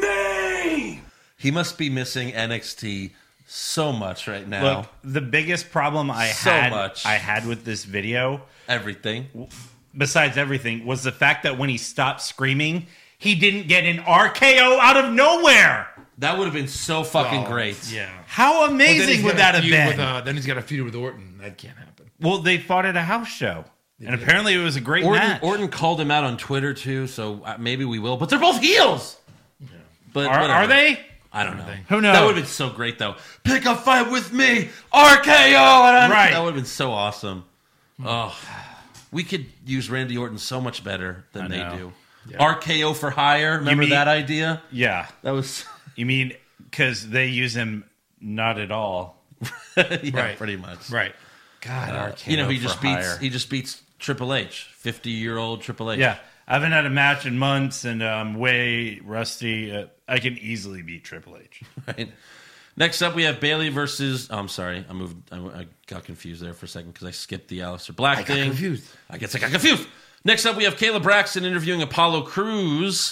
me? He must be missing N X T so much right now. Look, the biggest problem I So had much. I had with this video, Everything. besides everything, was the fact that when he stopped screaming, he didn't get an R K O out of nowhere. That would have been so fucking Oh, great. Yeah. How But then he's amazing got would a that have feud been? With, uh, then he's got a feud with Orton. That can't happen. Well, they fought at a house show, and apparently it was a great Orton, match. Orton called him out on Twitter too, so uh, maybe we will. But they're both heels. But are, whatever. are they? I don't know. Who knows? That would have been so great, though. Pick a fight with me, R K O. And Right. That would have been so awesome. Oh, we could use Randy Orton so much better than I they know. do. R K O for hire. Remember mean- that idea? Yeah. That was You mean because they use him not at all? yeah, Right. pretty much. Right. God, Uh, R K O you know, he for just beats hire. he just beats Triple H, fifty year old Triple H. Yeah, I haven't had a match in months, and I'm way rusty. Uh, I can easily beat Triple H. Right. Next up, we have Bailey versus. Oh, I'm sorry, I moved. I, I got confused there for a second because I skipped the Aleister Black I got thing. confused. I guess I got confused. Next up, we have Kayla Braxton interviewing Apollo Crews,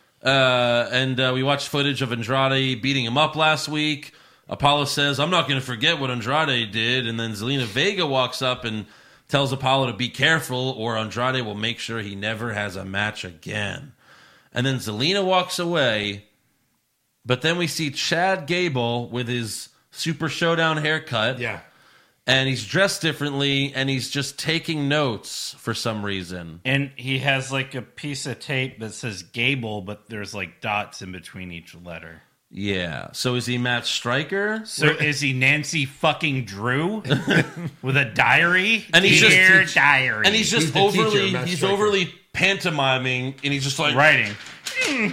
uh, and uh, we watched footage of Andrade beating him up last week. Apollo says, "I'm not going to forget what Andrade did," and then Zelina Vega walks up and tells Apollo to be careful, or Andrade will make sure he never has a match again. And then Zelina walks away. But then we see Chad Gable with his Super Showdown haircut. Yeah. And he's dressed differently, and he's just taking notes for some reason. And he has like a piece of tape that says Gable, but there's like dots in between each letter. Yeah. So is he Matt Stryker? So is he Nancy fucking Drew with a diary? And he's just- Dear he's- diary. And he's just He's the teacher, overly Matt he's Stryker. overly pantomiming, and he's just like writing. And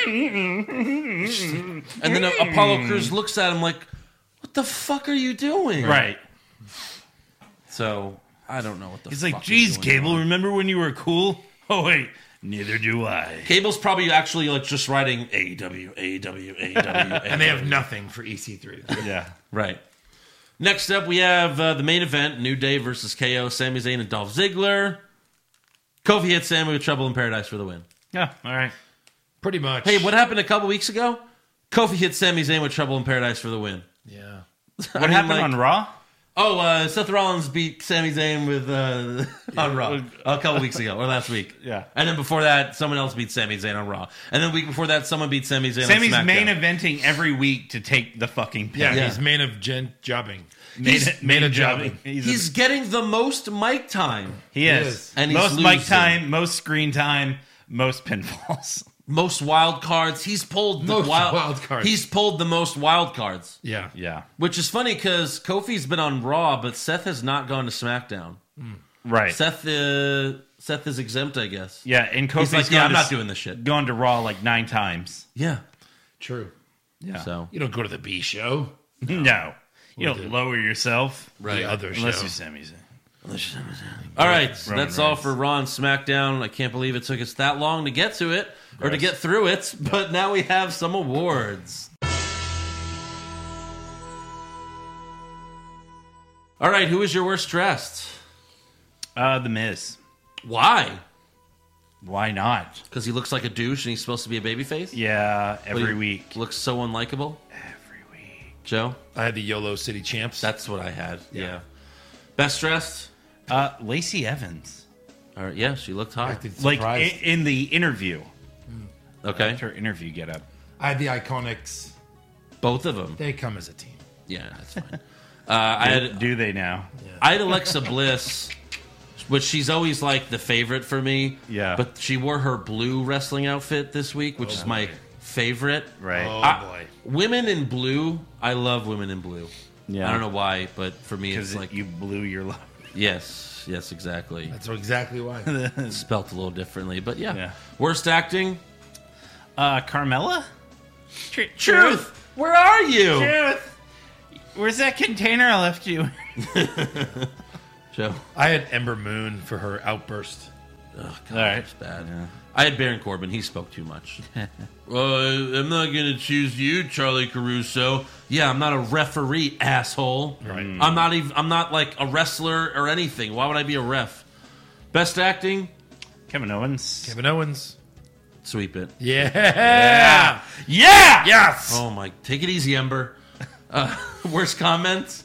then Apollo Crews looks at him like, "What the fuck are you doing?" Right. So I don't know what the He's fuck like, is geez, going Gable, on." remember when you were cool? Oh, wait, neither do I. Cable's probably actually like just writing A E W, A E W, A E W, And they have nothing for E C three. Yeah. Right. Next up, we have uh, the main event: New Day versus K O, Sami Zayn and Dolph Ziggler. Kofi hit Sami with Trouble in Paradise for the win. Yeah, all right. Pretty much. Hey, what happened a couple weeks ago? Kofi hit Sami Zayn with Trouble in Paradise for the win. Yeah. What happened on Raw? Oh, uh, Seth Rollins beat Sami Zayn with uh, on Raw a couple weeks ago or last week. Yeah. And then before that, someone else beat Sami Zayn on Raw. And then the week before that, someone beat Sami Zayn Sammy's on SmackDown. main eventing every week to take the fucking pin. Yeah, Yeah. he's man of gen- jobbing. He's Main main of jobbing. jobbing. He's, He's getting the most mic time. he He is. is. And he's most mic losing. time, most screen time, most pinfalls. Most wild cards. He's pulled the Most wild, wild cards. He's pulled the most wild cards. Yeah. Yeah. Which is funny because Kofi's been on Raw, but Seth has not gone to SmackDown. Right. Seth, uh, Seth is exempt, I guess. Yeah, and Kofi's He's like, yeah, gone I'm to not s- doing this shit. Gone to Raw like nine times. Yeah. True. Yeah. So You don't go to the B show. No. You We'll don't do. lower yourself. right. The other Unless show. you Sami Zayn. All right, Roman that's all Reigns. for Raw and SmackDown. I can't believe it took us that long to get to it or to get through it, but now we have some awards. All right, who is your worst dressed? Uh, The Miz. Why? Why not? Because he looks like a douche and he's supposed to be a babyface? Yeah, But every he week. Looks so unlikable. Every week. Joe? I had the YOLO City Champs. That's what I had. Yeah. Yeah. Best dressed? Uh, Lacey Evans. All right, yeah, she looked hot. Acted Like surprised. in, in the interview. Okay. Her interview get up. I had the Iconics. Both of them. They come as a team. Yeah, that's fine. uh, I had Do they now? I had Alexa Bliss, which she's always like the favorite for me. Yeah. But she wore her blue wrestling outfit this week, which Oh, is my boy. favorite. Right. Oh, I- boy. Women in blue, I love women in blue. Yeah. I don't know why, but for me, it's Because like you blew your load. yes, yes, exactly. That's exactly why. Spelt a little differently, but yeah. Yeah. Worst acting. Uh, Carmella? Tr- Truth. Where are you, Truth. Where's that container I left you? Joe? I had Ember Moon for her outburst. Oh, God, All right. that's bad. I had Baron Corbin. He spoke too much. Well, I'm not going to choose you, Charlie Caruso. Yeah, I'm not a referee, asshole. Right. I'm not even. I'm not like a wrestler or anything. Why would I be a ref? Best acting. Kevin Owens. Kevin Owens. Sweep it. Yeah. Yeah. Yeah. Yes. Oh my! Take it easy, Ember. Uh, worst comments.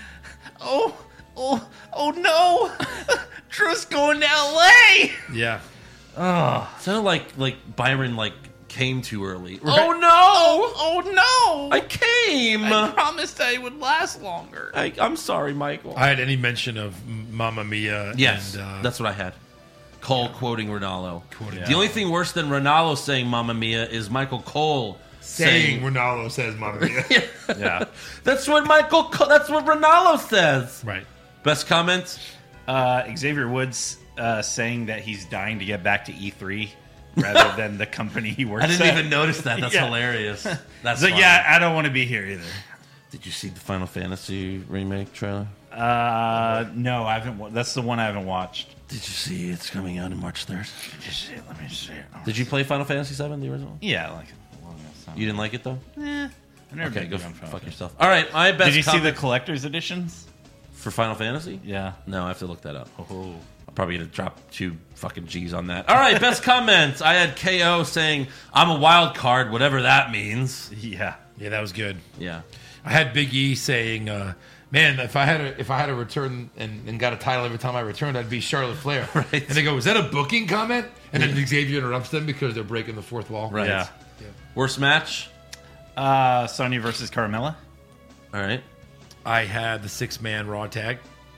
Oh, oh, oh no. Drew's going to L A. Yeah. Sounded like like Byron like came too early. Oh no. Oh no. I came. I promised I would last longer. I, I'm sorry, Michael. I had any mention of Mamma Mia. Yes, and, uh, that's what I had. Cole quoting Ronaldo. Quoting The only thing worse than Ronaldo saying "Mamma Mia" is Michael Cole saying saying. Ronaldo says Mamma Mia. Yeah. That's what Michael. Cole, that's what Ronaldo says. Right. Best comments. Uh, Xavier Woods uh, saying that he's dying to get back to E three rather than the company he works I didn't at. even notice that. That's Yeah. hilarious. That's So, funny. yeah, I don't want to be here either. Did you see the Final Fantasy remake trailer? Uh, no, I haven't. wa- That's the one I haven't watched. Did you see it's coming out on March third? Just see it. Let me see it. Did you play Final Fantasy seven, the original? Yeah, like. Well, You didn't like it though? Eh, I've never Okay, been go big on f- Final fuck Fantasy. yourself. All right, my best. Did you see the comment collector's editions? for Final Fantasy? Yeah. No, I have to look that up. Oh. I'm probably gonna drop two fucking G's on that. All right, best comments. I had K O saying, "I'm a wild card," whatever that means. Yeah. Yeah, that was good. Yeah. I had Big E saying, uh, "Man, if I had a, if I had a return and, and got a title every time I returned, I'd be Charlotte Flair." Right. And they go, "Is that a booking comment?" And then Xavier interrupts them because they're breaking the fourth wall. Right. Yeah. Worst match. Uh, Sonya versus Carmella. All right. I had the six man Raw tag.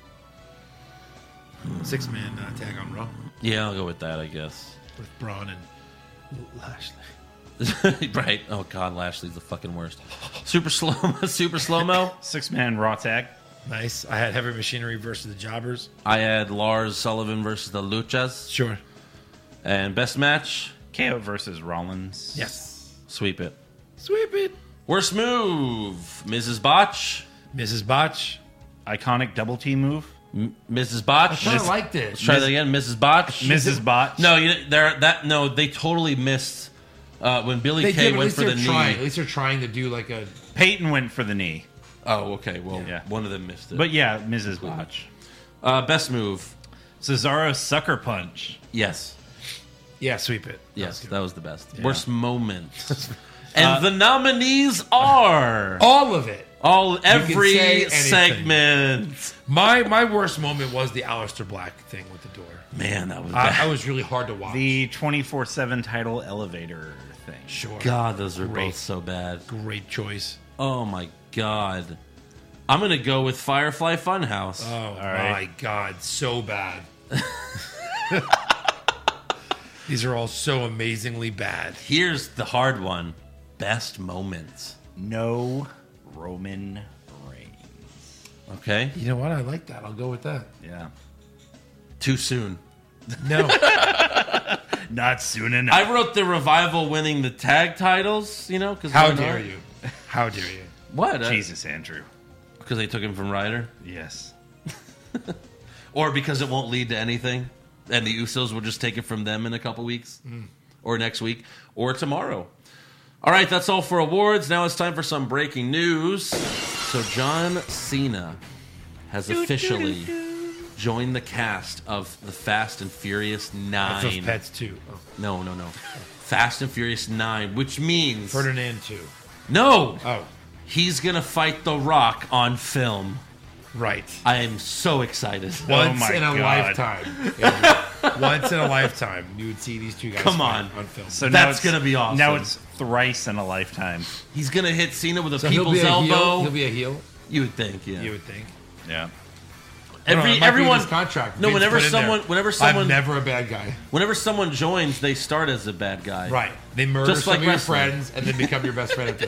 Six man uh, tag on Raw Yeah, I'll go with that. I guess. with Braun and Lashley. Right. Oh God, Lashley's the fucking worst. Super slow. Super slow mo. Six man Raw tag. Nice. I had Heavy Machinery versus the Jobbers. I had Lars Sullivan versus the Luchas. Sure. And best match. K O versus Rollins. Yes. Sweep it. Sweep it. Worst move. Missus Botch. Missus Botch. Iconic double team move. M- Missus Botch. I kind of liked it. Let's try that again. Missus Botch. Missus Botch. No, you they're that no, they totally missed uh, when Billy They Kay did, but at went least for the they're trying. At knee. least they're trying to do like a. Peyton went for the knee. Oh, okay. Well, Yeah. one of them missed it. But yeah, Missus Botch. uh, best move. Cesaro sucker punch. Yes, Yeah, sweep it. yes, that was the best. Worst moment. And the nominees are All of it. all say every anything. segment. My my worst moment was the Aleister Black thing with the door. Man, that was I, bad. I was really hard to watch. The twenty-four seven title elevator thing. sure. God, those are Great. both so bad. Great choice. Oh my God. I'm gonna go with Firefly Funhouse. Oh right. my God, so bad. These are all so amazingly bad. Here's the hard one. Best moments. No Roman Reigns. Okay. You know what? I like that. I'll go with that. Yeah. Too soon. No. Not soon enough. I wrote the Revival winning the tag titles, you know, because How dare you? How dare you? What? Jesus, Andrew. Because they took him from Ryder? Yes. Or because it won't lead to anything? And the Usos will just take it from them in a couple weeks? Or next week? Or tomorrow? All right, that's all for awards. Now it's time for some breaking news. So John Cena has officially joined the cast of the Fast and Furious That's of nine. Pets too. Oh, No, no, no. Fast and Furious nine, which means... Ferdinand too. No! Oh, He's going to fight The Rock on film. right. I am so excited. Once my in a God. lifetime. Andrew. Once in a lifetime, you would see these two guys Come fight on. on film. So That's now it's- gonna be awesome. Now it's thrice in a lifetime. He's going to hit Cena with a So he'll people's be a elbow. heel. He'll be a heel. You would think, yeah. You would think. Yeah. I don't know, Every it might be in everyone his contract. No, Vince whenever put in there, someone whenever someone I'm never a bad guy. whenever someone joins, they start as a bad guy. Right. They murder Just some like of your wrestling. friends and then become your best friend after that.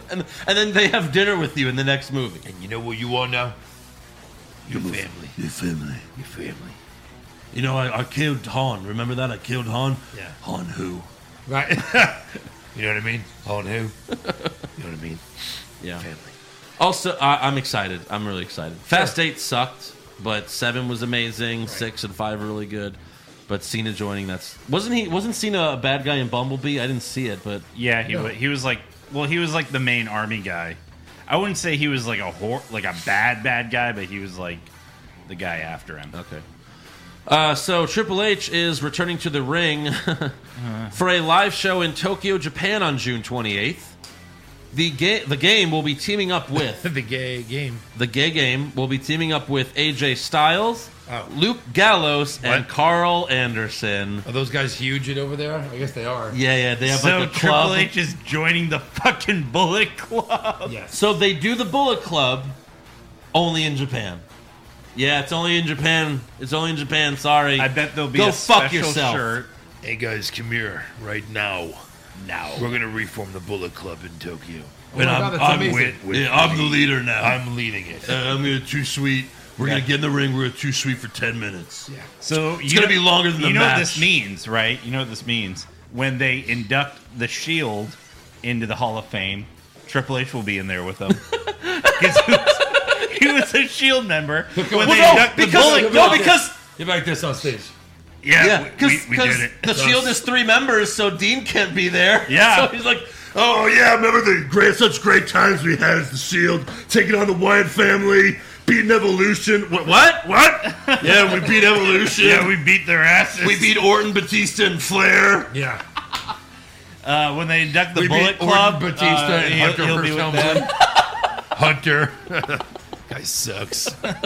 and, and then they have dinner with you in the next movie. And you know what you want now? Your family. Your family. Your family. You know, I, I killed Han. Remember that? I killed Han? Yeah. Han who? Right. You know what I mean? Han who? You know what I mean? Yeah. Family. Also, I, I'm excited. I'm really excited. Fast eight sucked, but seven was amazing. Right. Six and five were really good. But Cena joining, that's wasn't he? Wasn't Cena a bad guy in Bumblebee? I didn't see it, but yeah, he no. was, he was like, well, he was like the main army guy. I wouldn't say he was like a hor- like a bad bad guy, but he was like the guy after him. Okay. Uh, so Triple H is returning to the ring uh, for a live show in Tokyo, Japan on June twenty-eighth. The, ga- the game will be teaming up with... the gay game. The gay game will be teaming up with A J Styles, oh. Luke Gallows, what? and Carl Anderson. Are those guys huge over there? I guess they are. Yeah, yeah. They have so like a club. Triple H is joining the fucking Bullet Club. Yes. So they do the Bullet Club only in Japan. Yeah, it's only in Japan. It's only in Japan. Sorry. I bet there'll be Go a fuck special yourself. shirt. Hey guys, come here right now. Now we're gonna reform the Bullet Club in Tokyo. And oh I'm, God, I'm, with, with yeah, I'm the leader now. I'm leading it. Uh, I'm gonna too sweet. We're yeah. gonna get in the ring. We're gonna too sweet for ten minutes. Yeah. So it's gonna know, be longer than the you know match. what this means, right? You know what this means when they induct the Shield into the Hall of Fame. Triple H will be in there with them because he, he was a Shield member when well, they no, induct because, the Bullet no, Club. because get back this on stage. Yeah, because yeah, the Shield is three members, so Dean can't be there. Yeah, so he's like, oh yeah, remember the great, such great times we had as the Shield, taking on the Wyatt family, beating Evolution. What? What? What? Yeah, we beat Evolution. Yeah, we beat their asses. We beat Orton, Batista, and Flair. Yeah. Uh, when they induct the we Bullet beat Club, Orton, Batista, uh, and he'll, Hunter he'll be with them. Hunter. Guy sucks.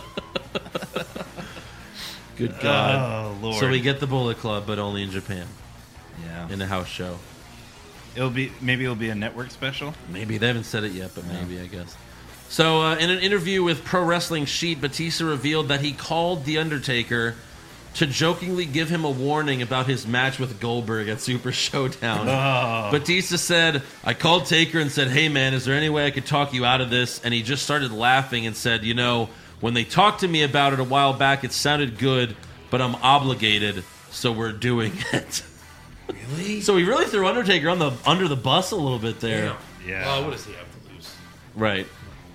Good God. Oh, Lord. So we get the Bullet Club, but only in Japan. Yeah. In a house show. It'll be maybe it'll be a network special. Maybe they haven't said it yet, but maybe I guess. So uh, in an interview with Pro Wrestling Sheet, Batista revealed that he called The Undertaker to jokingly give him a warning about his match with Goldberg at Super Showdown. Oh. Batista said, I called Taker and said, hey man, is there any way I could talk you out of this? And he just started laughing and said, you know, when they talked to me about it a while back, it sounded good, but I'm obligated, so we're doing it. Really? So he really threw Undertaker on the under the bus a little bit there. Yeah. yeah. Well, what does he have to lose? Right.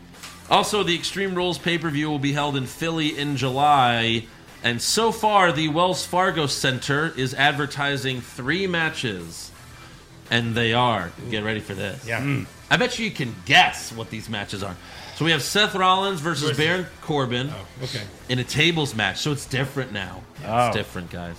Also, the Extreme Rules pay-per-view will be held in Philly in July, and so far, the Wells Fargo Center is advertising three matches, and they are. Get ready for this. Yeah. Mm. I bet you you can guess what these matches are. So we have Seth Rollins versus Baron Corbin oh, okay. in a tables match, so it's different now. Oh. It's different, guys.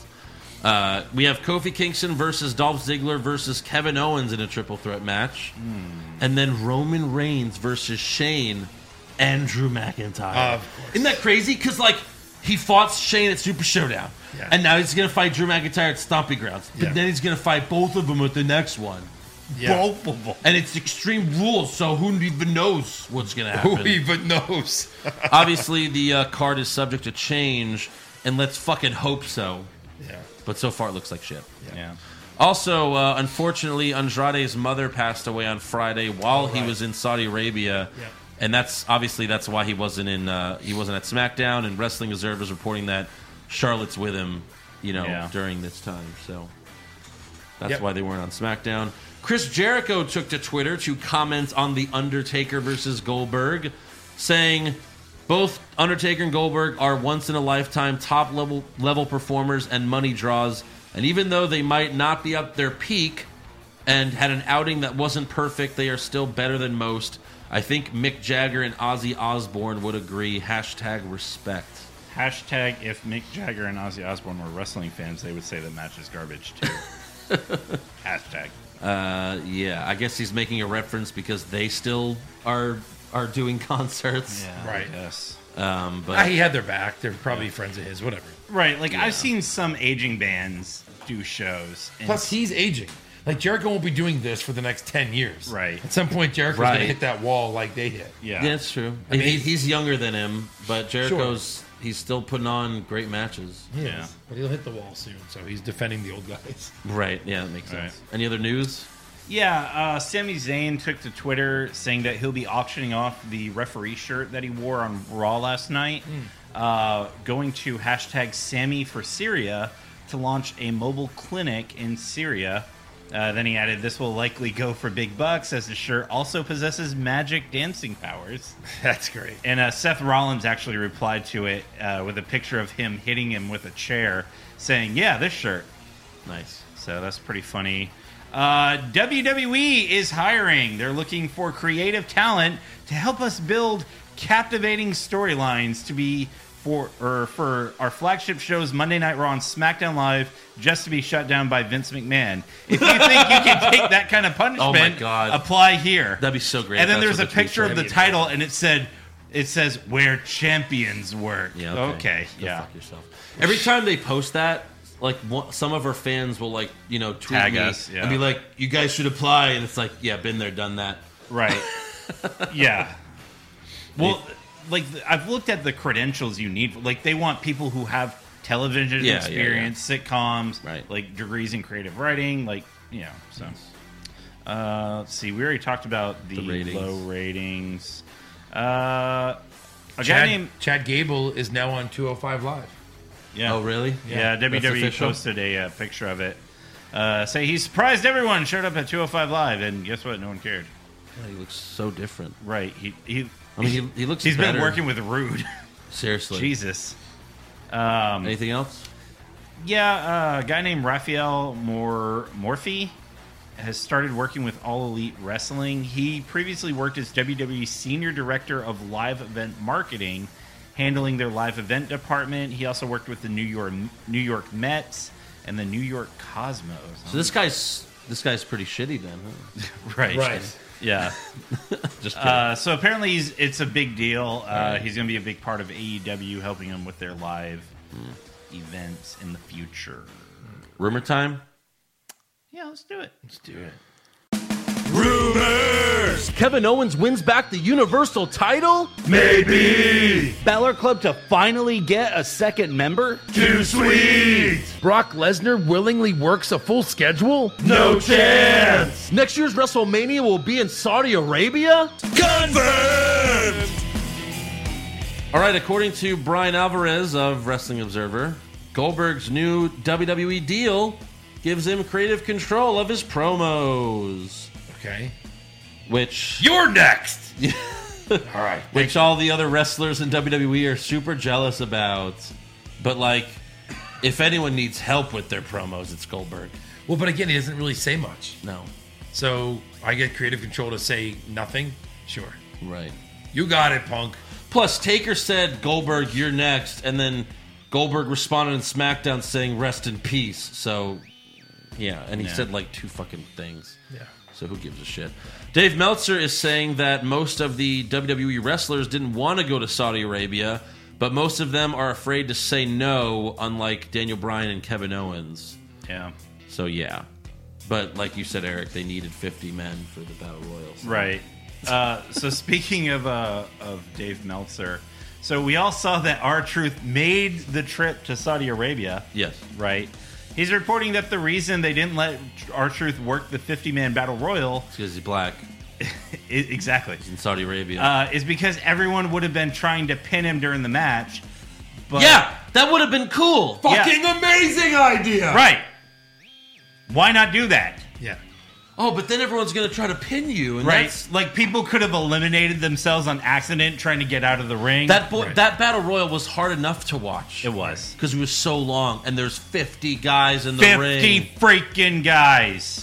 Uh, we have Kofi Kingston versus Dolph Ziggler versus Kevin Owens in a triple threat match. Mm. And then Roman Reigns versus Shane and Drew McIntyre. Uh, of course. Isn't that crazy? Because, like, he fought Shane at Super Showdown. Yeah. And now he's going to fight Drew McIntyre at Stomping Grounds. But Yeah. then he's going to fight both of them at the next one. Yeah. Both of them. And it's Extreme Rules, so who even knows what's going to happen? Who even knows? Obviously, the uh, card is subject to change, and let's fucking hope so. Yeah. But so far, it looks like shit. Yeah. yeah. Also, uh, unfortunately, Andrade's mother passed away on Friday while right. he was in Saudi Arabia, Yeah. and that's obviously that's why he wasn't in. Uh, he wasn't at SmackDown. And Wrestling Observer is reporting that Charlotte's with him, you know, Yeah. during this time. So that's Yep. why they weren't on SmackDown. Chris Jericho took to Twitter to comment on the Undertaker versus Goldberg, saying, both Undertaker and Goldberg are once-in-a-lifetime top-level level performers and money draws, and even though they might not be up their peak and had an outing that wasn't perfect, they are still better than most. I think Mick Jagger and Ozzy Osbourne would agree. Hashtag respect. Hashtag if Mick Jagger and Ozzy Osbourne were wrestling fans, they would say the match is garbage too. Hashtag. Uh, yeah, I guess he's making a reference because they still are are doing concerts. Yeah, Right. Yes. Um, but Ah, he had their back. They're probably friends of his. Whatever. Right. Like Yeah. I've seen some aging bands do shows. And Plus, he's aging. Like Jericho won't be doing this for the next ten years. Right. At some point, Jericho's Right. gonna hit that wall like they hit. yeah. yeah, it's true. I mean, he, he's- he's younger than him, but Jericho's he's still putting on great matches. He Yeah. is. But he'll hit the wall soon, so he's defending the old guys. Right. Yeah, that makes Right. sense. Any other news? Yeah, uh, Sami Zayn took to Twitter saying that he'll be auctioning off the referee shirt that he wore on Raw last night, Mm. uh, going to hashtag Sammy for Syria to launch a mobile clinic in Syria. Uh, then he added, this will likely go for big bucks, as the shirt also possesses magic dancing powers. That's great. And uh, Seth Rollins actually replied to it uh, with a picture of him hitting him with a chair, saying, yeah, this shirt. Nice. So that's pretty funny. Uh, W W E is hiring. They're looking for creative talent to help us build captivating storylines to be for or for our flagship shows Monday Night Raw and SmackDown Live, just to be shut down by Vince McMahon. If you think you can take that kind of punishment, Oh my God. apply here. That'd be so great. And then if there's that's a what the picture of tweet the said. title, and it said, it says where champions work. Yeah. Okay. Okay. Go yeah. Fuck yourself. Every time they post that, like one, some of our fans will like you know tweet Tag me us, yeah. and be like, "You guys should apply," and it's like, "Yeah, been there, done that." Right. Yeah. Well, like I've looked at the credentials you need. Like they want people who have television Yeah, yeah, experience, sitcoms, Right. like degrees in creative writing, like you know. So, uh, let's see. We already talked about the, The ratings. low ratings. Uh, a guy Chad, named Chad Gable is now on two oh five Live. yeah. Oh, really? Yeah, That's W W E official? posted a uh, picture of it. Uh, say he surprised everyone, showed up at two oh five Live, and guess what? No one cared. Yeah, he looks so different. Right. He he. I mean, he, he looks. He's better. been working with Rude. Seriously. Jesus. Um, Anything else? yeah, uh, a guy named Raphael Mor- Morphy has started working with All Elite Wrestling. He previously worked as W W E Senior Director of Live Event Marketing, handling their live event department. He also worked with the New York New York Mets and the New York Cosmos. So this guy's this guy's pretty shitty then. Huh? right, Right. Yeah. Just kidding. Uh, so apparently, he's, it's a big deal. Uh, right. He's going to be a big part of A E W, helping them with their live events in the future. Rumor time. Yeah, let's do it. Let's do it. Kevin Owens wins back the Universal title? Maybe. Balor Club to finally get a second member? Too sweet. Brock Lesnar willingly works a full schedule? No chance. Next year's WrestleMania will be in Saudi Arabia? Confirmed. All right, according to Brian Alvarez of Wrestling Observer, Goldberg's new W W E deal gives him creative control of his promos, Okay. which You're next. All right. which all the other wrestlers in W W E are super jealous about. But like, if anyone needs help with their promos, it's Goldberg. Well, but again, he doesn't really say much. No, So I get creative control to say nothing. Sure. right. You got it, Punk. Plus, Taker said, "Goldberg, you're next," and then Goldberg responded in SmackDown saying, "Rest in peace." So, yeah, and he Yeah. said like two fucking things. Yeah. So who gives a shit? Dave Meltzer is saying that most of the W W E wrestlers didn't want to go to Saudi Arabia, but most of them are afraid to say no, unlike Daniel Bryan and Kevin Owens. Yeah. So yeah. But like you said, Eric, they needed fifty men for the Battle Royals. Right. Uh, so speaking of uh, of Dave Meltzer, so we all saw that R-Truth made the trip to Saudi Arabia. Yes. Right. He's reporting that the reason they didn't let R-Truth work the fifty-man Battle Royal, Because he's black I- exactly, in Saudi Arabia. uh, is because everyone would have been trying to pin him during the match. But, yeah, that would have been cool. Yeah. Fucking amazing idea. Right. Why not do that? Yeah. Oh, but then everyone's going to try to pin you. And Right. that's, Like people could have eliminated themselves on accident trying to get out of the ring. that, bo- Right. that Battle Royal was hard enough to watch. it was. Because it was so long, and there's fifty guys in the fifty ring. freaking guys.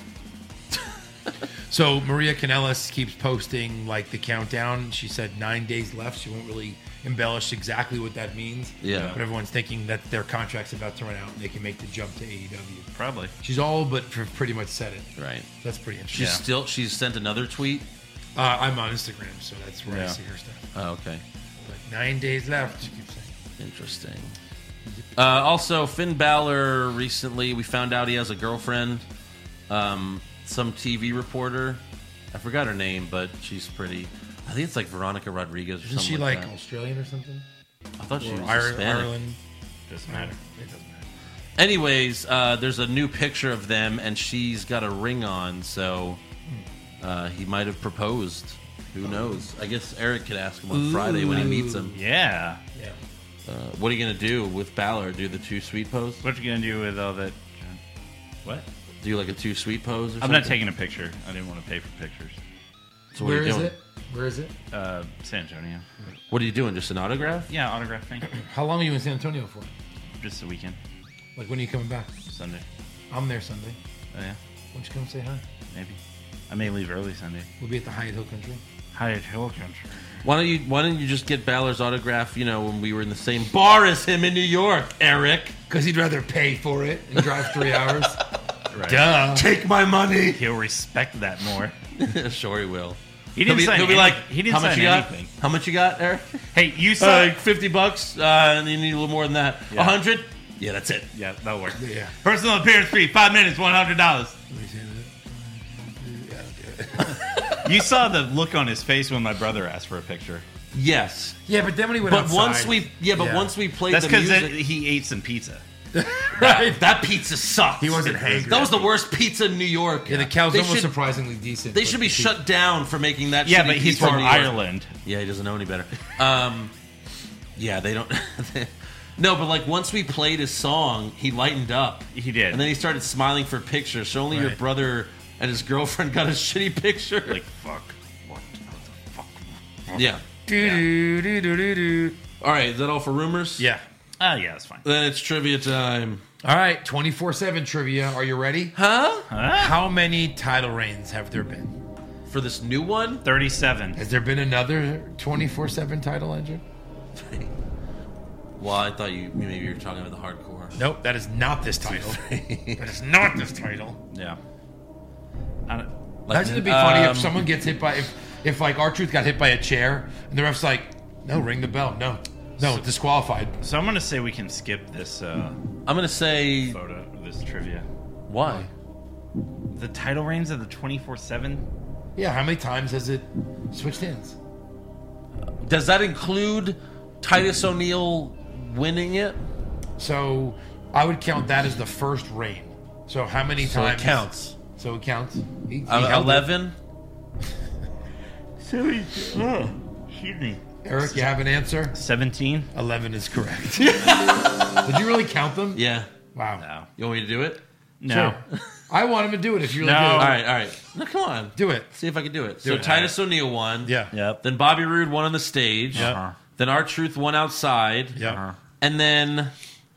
So Maria Kanellis keeps posting like the countdown. She said nine days left. She won't really embellish exactly what that means. Yeah. But everyone's thinking that their contract's about to run out and they can make the jump to A E W. Probably. She's all but pr- pretty much said it. Right. That's pretty interesting. She's still, she's sent another tweet. Uh, I'm on Instagram, so that's where I Yeah. see her stuff. Oh, okay. But nine days left. She keeps saying. Interesting. Uh, also, Finn Balor recently, we found out he has a girlfriend. Um, some T V reporter. I forgot her name, but she's pretty. I think it's like Veronica Rodriguez or Isn't something she like, like that. Australian or something? I thought she Or was Ir- Hispanic. Ireland? Doesn't matter. It doesn't matter. Anyways, uh, there's a new picture of them, and she's got a ring on, so uh, he might have proposed. Who knows? I guess Eric could ask him on Ooh. Friday when he meets him. Yeah. Yeah. Uh, what are you going to do with Balor? Do the two sweet pose? What are you going to do with all that? What? Do like a two sweet pose or I'm something? not taking a picture. I didn't want to pay for pictures. So what Where are you is doing? it? Where is it? Uh, San Antonio. What are you doing? Just an autograph? Yeah, autograph thing. How long are you in San Antonio for? Just a weekend. Like, when are you coming back? Sunday. I'm there Sunday. Oh, yeah? Why don't you come say hi? Maybe. I may leave early Sunday. We'll be at the Hyatt Hill Country. Hyatt Hill Country. Why don't you Why don't you just get Balor's autograph? You know, when we were in the same bar as him in New York, Eric. Because he'd rather pay for it and drive three hours. Right. Duh. Take my money. He'll respect that more. Sure, he will. He didn't he'll be, sign he'll be any, like, he didn't how much sign you got? anything. How much you got, Eric? Hey, you Uh, saw like fifty bucks, uh, and you need a little more than that. A Yeah. hundred? Yeah, that's it. Yeah, that'll work. Yeah. Personal appearance fee, five minutes, one hundred dollars. You saw the look on his face when my brother asked for a picture. Yes. Yeah, but then when he went But outside, once we, yeah, but yeah. once we played That's the because music, he ate some pizza. that, that pizza sucked. He wasn't hangry. That was the worst pizza in New York. Yeah, the Calzone They was should- surprisingly decent. They but should be the shut down for making that. Yeah, shitty but he's pizza in from New York. Ireland. Yeah, he doesn't know any better. Um, yeah, they don't. No, but like once we played his song, he lightened up. He did. And then he started smiling for pictures. So only your Right. brother and his girlfriend got a shitty picture. Like, fuck. What the fuck? yeah. Do, do, do, do, do. All right, is that all for rumors? Yeah. Oh, yeah, that's fine. Then it's trivia time. All right, twenty-four seven trivia. Are you ready? Huh? How many title reigns have there been? For this new one? thirty-seven. Has there been another twenty-four seven title engine? Well, I thought you maybe you were talking about the hardcore. Nope, that is not this title. That is not this title. Yeah. I don't, Like, Imagine it'd be funny um, if someone gets hit by if if like R-Truth got hit by a chair and the ref's like, no, ring the bell, no, no, disqualified. so I'm going to say we can skip this uh, I'm gonna say photo, this trivia. why? The title reigns of the twenty-four seven? Yeah, how many times has it switched hands? Does that include Titus O'Neil winning it? So I would count that as the first reign. So how many So it times counts. So it counts. He, he Uh, held it. Eleven. So he's, oh, excuse me. Eric, you have an answer? seventeen? Eleven is correct. Did you really count them? Yeah. Wow. No. You want me to do it? No. Sure. I want him to do it if you really No. do. All right, all right. No, come on. Do it. See if I can do it. so it. Titus O'Neil won. Yeah. Yep. Then Bobby Roode won on the stage. Yep. Uh-huh. Then R-Truth won outside. Yeah. Uh-huh. And then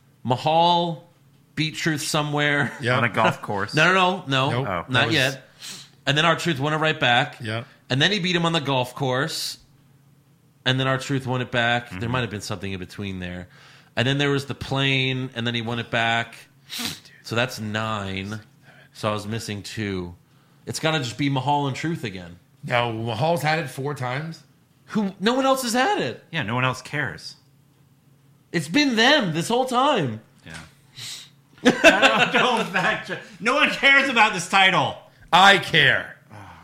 Mahal beat Truth somewhere. Yeah. On a golf course. No, no, no, no, Nope. Oh. not That was- yet. And then R-Truth won it right back. Yeah. And then he beat him on the golf course. And then R-Truth won it back. Mm-hmm. There might have been something in between there. And then there was the plane, and then he won it back. So that's nine. So I was missing two. It's got to just be Mahal and Truth again. Now Mahal's had it four times. Who? No one else has had it. Yeah, no one else cares. It's been them this whole time. Yeah. don't, don't backtrack. No one cares about this title. I care.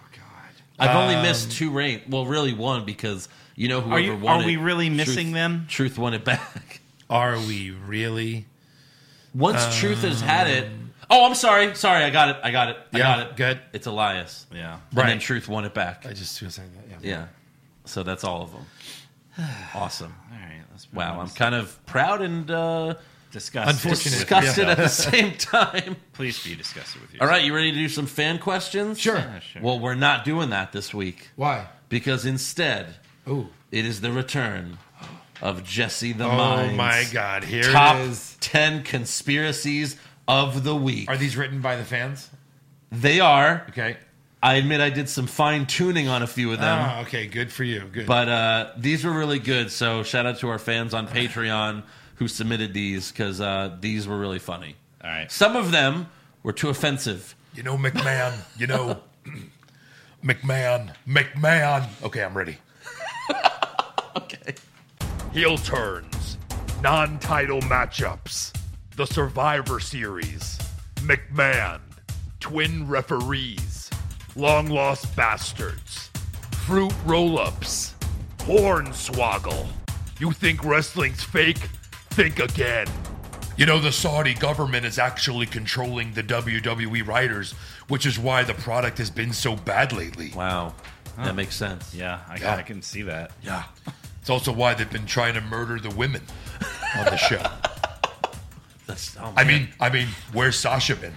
I've only Um, missed two reigns. Well, really one because you know whoever Are, you, won are it. we really missing Truth, them? Truth won it back. Are we really? Once Truth has had it. Oh, I'm sorry. Sorry, I got it. I got it. I Yeah, got it. good. It's Elias. Yeah. And then Right. Truth won it back. I just was saying that. Yeah. Yeah. So that's all of them. Awesome. All right. Let's move Wow, on. I'm kind of proud and uh, disgusted. Unfortunate. disgusted Yeah. at the same time. Please be disgusted with you. All right, you ready to do some fan questions? Sure. Yeah, sure. Well, we're not doing that this week Why? because instead Ooh. it is the return of Jesse the Oh Mind. my God! Here Top it is. ten conspiracies of the week. Are these written by the fans? They are. Okay. I admit I did some fine tuning on a few of them. Ah, okay. Good for you. Good. But uh, these were really good. So shout out to our fans on Patreon who submitted these because uh, these were really funny. All right. Some of them were too offensive. you know, McMahon. You know, McMahon. McMahon. Okay, I'm ready. Okay. Heel turns, non-title matchups, the Survivor Series, McMahon, twin referees, long lost bastards, fruit roll-ups, hornswoggle. You think wrestling's fake? Think again. You know, the Saudi government is actually controlling the W W E writers, which is why the product has been so bad lately. Wow. Huh. That makes sense. Yeah, I, Yeah. I can see that. Yeah. It's also why they've been trying to murder the women on the show. That's, oh, I man. mean, I mean, where's Sasha been?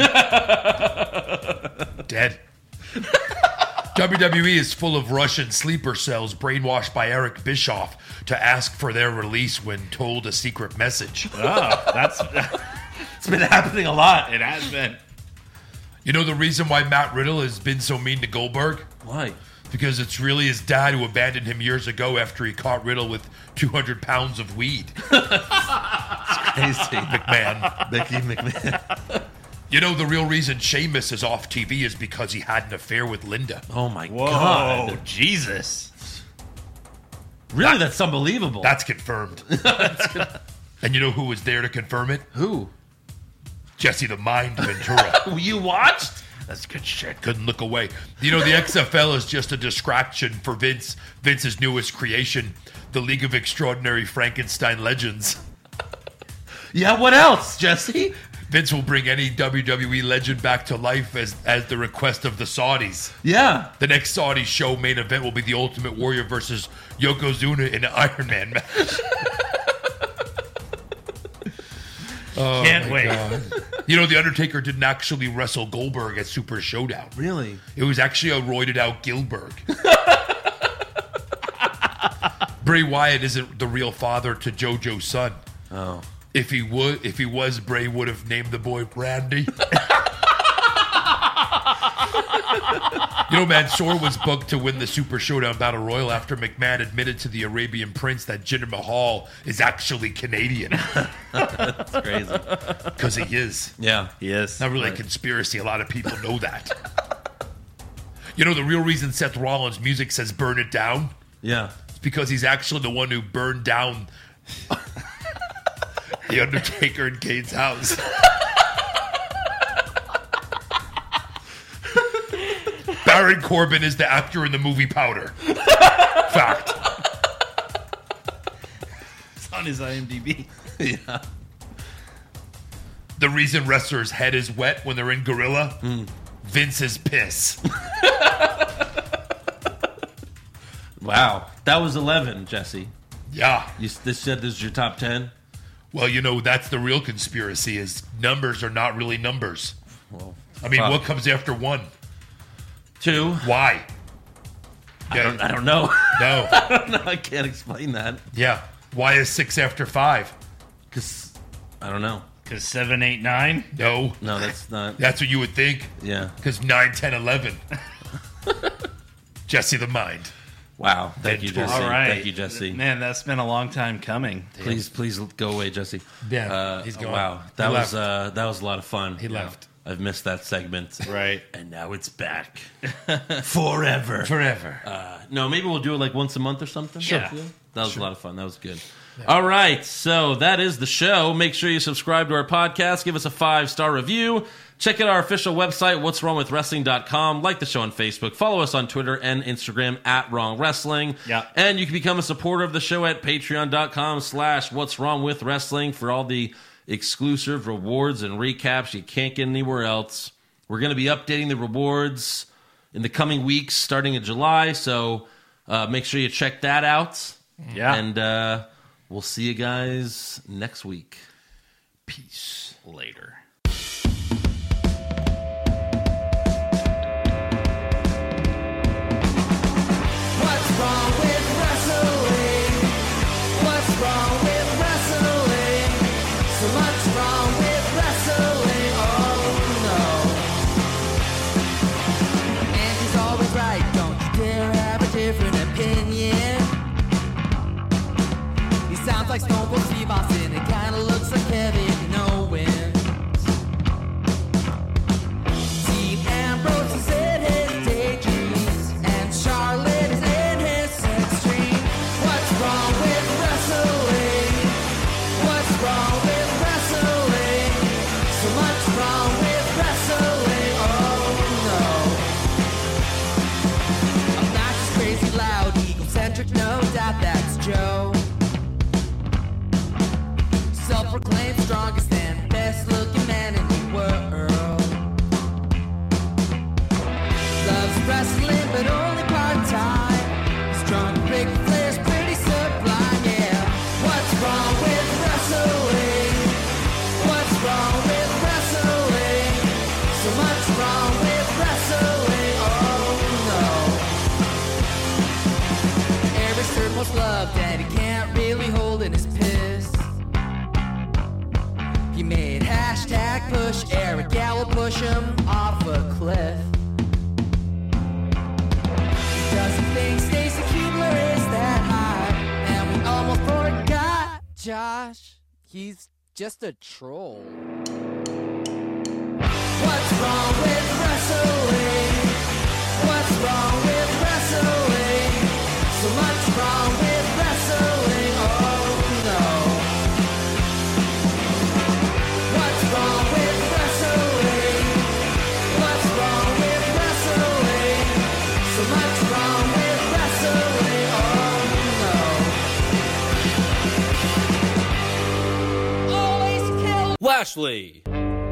Dead. W W E is full of Russian sleeper cells brainwashed by Eric Bischoff to ask for their release when told a secret message. Oh, that's It's been happening a lot. it has been. You know the reason why Matt Riddle has been so mean to Goldberg? Why? Because it's really his dad who abandoned him years ago after he caught Riddle with two hundred pounds of weed. Crazy. McMahon. Becky McMahon. You know, the real reason Sheamus is off T V is because he had an affair with Linda. Oh my Whoa, God. Jesus. Really, that's unbelievable. That's confirmed. And you know who was there to confirm it? Who? Jesse the Mind Ventura. You watched? That's good shit. Couldn't look away. You know, the X F L is just a distraction for Vince, Vince's newest creation, the League of Extraordinary Frankenstein Legends. Yeah, what else, Jesse? Vince will bring any W W E legend back to life as, as the request of the Saudis. Yeah. The next Saudi show main event will be the Ultimate Warrior versus Yokozuna in an Iron Man match. Oh, Can't my wait. God. You know, The Undertaker didn't actually wrestle Goldberg at Super Showdown. Really? It was actually a roided out Gilbert. Bray Wyatt isn't the real father to JoJo's son. Oh. If he would, if he was, Bray would have named the boy Brandy. You know, Mansoor was booked to win the Super Showdown Battle Royal after McMahon admitted to the Arabian Prince that Jinder Mahal is actually Canadian. That's crazy. Because he is. Yeah, he is. Not really Right. a conspiracy. A lot of people know that. You know, the real reason Seth Rollins' music says burn it down? Yeah. It's because he's actually the one who burned down The Undertaker in Kane's house. Baron Corbin is the actor in the movie Powder. Fact. It's on his IMDb. Yeah. The reason wrestlers' head is wet when they're in Gorilla? Mm. Vince's piss. Wow. That was eleven, Jesse. Yeah. You this said this is your top ten? Well, you know, that's the real conspiracy is numbers are not really numbers. Well, I mean, fuck. what comes after one? Two. Why? I don't, I don't know. No. I don't know. I can't explain that. Yeah. Why is six after five? Because, I don't know. Because seven, eight, nine? No. No, that's not. That's what you would think. Yeah. Because nine, ten, eleven. Jesse the Mind. Wow. Thank you, Jesse. All right. Thank you, Jesse. Man, that's been a long time coming. Please, please go away, Jesse. Yeah, Uh, he's gone. Wow. He That was left. uh, that was a lot of fun. He left. I've missed that segment. Right. And now it's back. Forever. Forever. Uh, no, maybe we'll do it like once a month or something. Sure. Yeah. That was a lot of fun. That was good. All right. So that is the show. Make sure you subscribe to our podcast. Give us a five-star review. Check out our official website, what's wrong with wrestling dot com. Like the show on Facebook. Follow us on Twitter and Instagram at Wrong Wrestling. Yeah. And you can become a supporter of the show at patreon.com slash what's wrong with wrestling for all the exclusive rewards and recaps you can't get anywhere else. We're going to be updating the rewards in the coming weeks starting in July, so uh, make sure you check that out. Yeah. And uh, we'll see you guys next week. Peace. Later. What's wrong with wrestling? What's wrong with wrestling? So much wrong with wrestling. Oh no. And he's always right. Don't you dare have a different opinion. He sounds like Stone Cold Steve Austin. It kinda looks like Kevin Owens. to push him off a cliff. Does he think Stacy Keibler is that high? And we almost forgot Josh. He's just a troll. What's wrong with wrestling? What's wrong with wrestling? So much wrong with wrestling. Oh no. What's wrong with wrestling? What's wrong with wrestling? So much wrong with wrestling. Oh no. Always kill Lashley.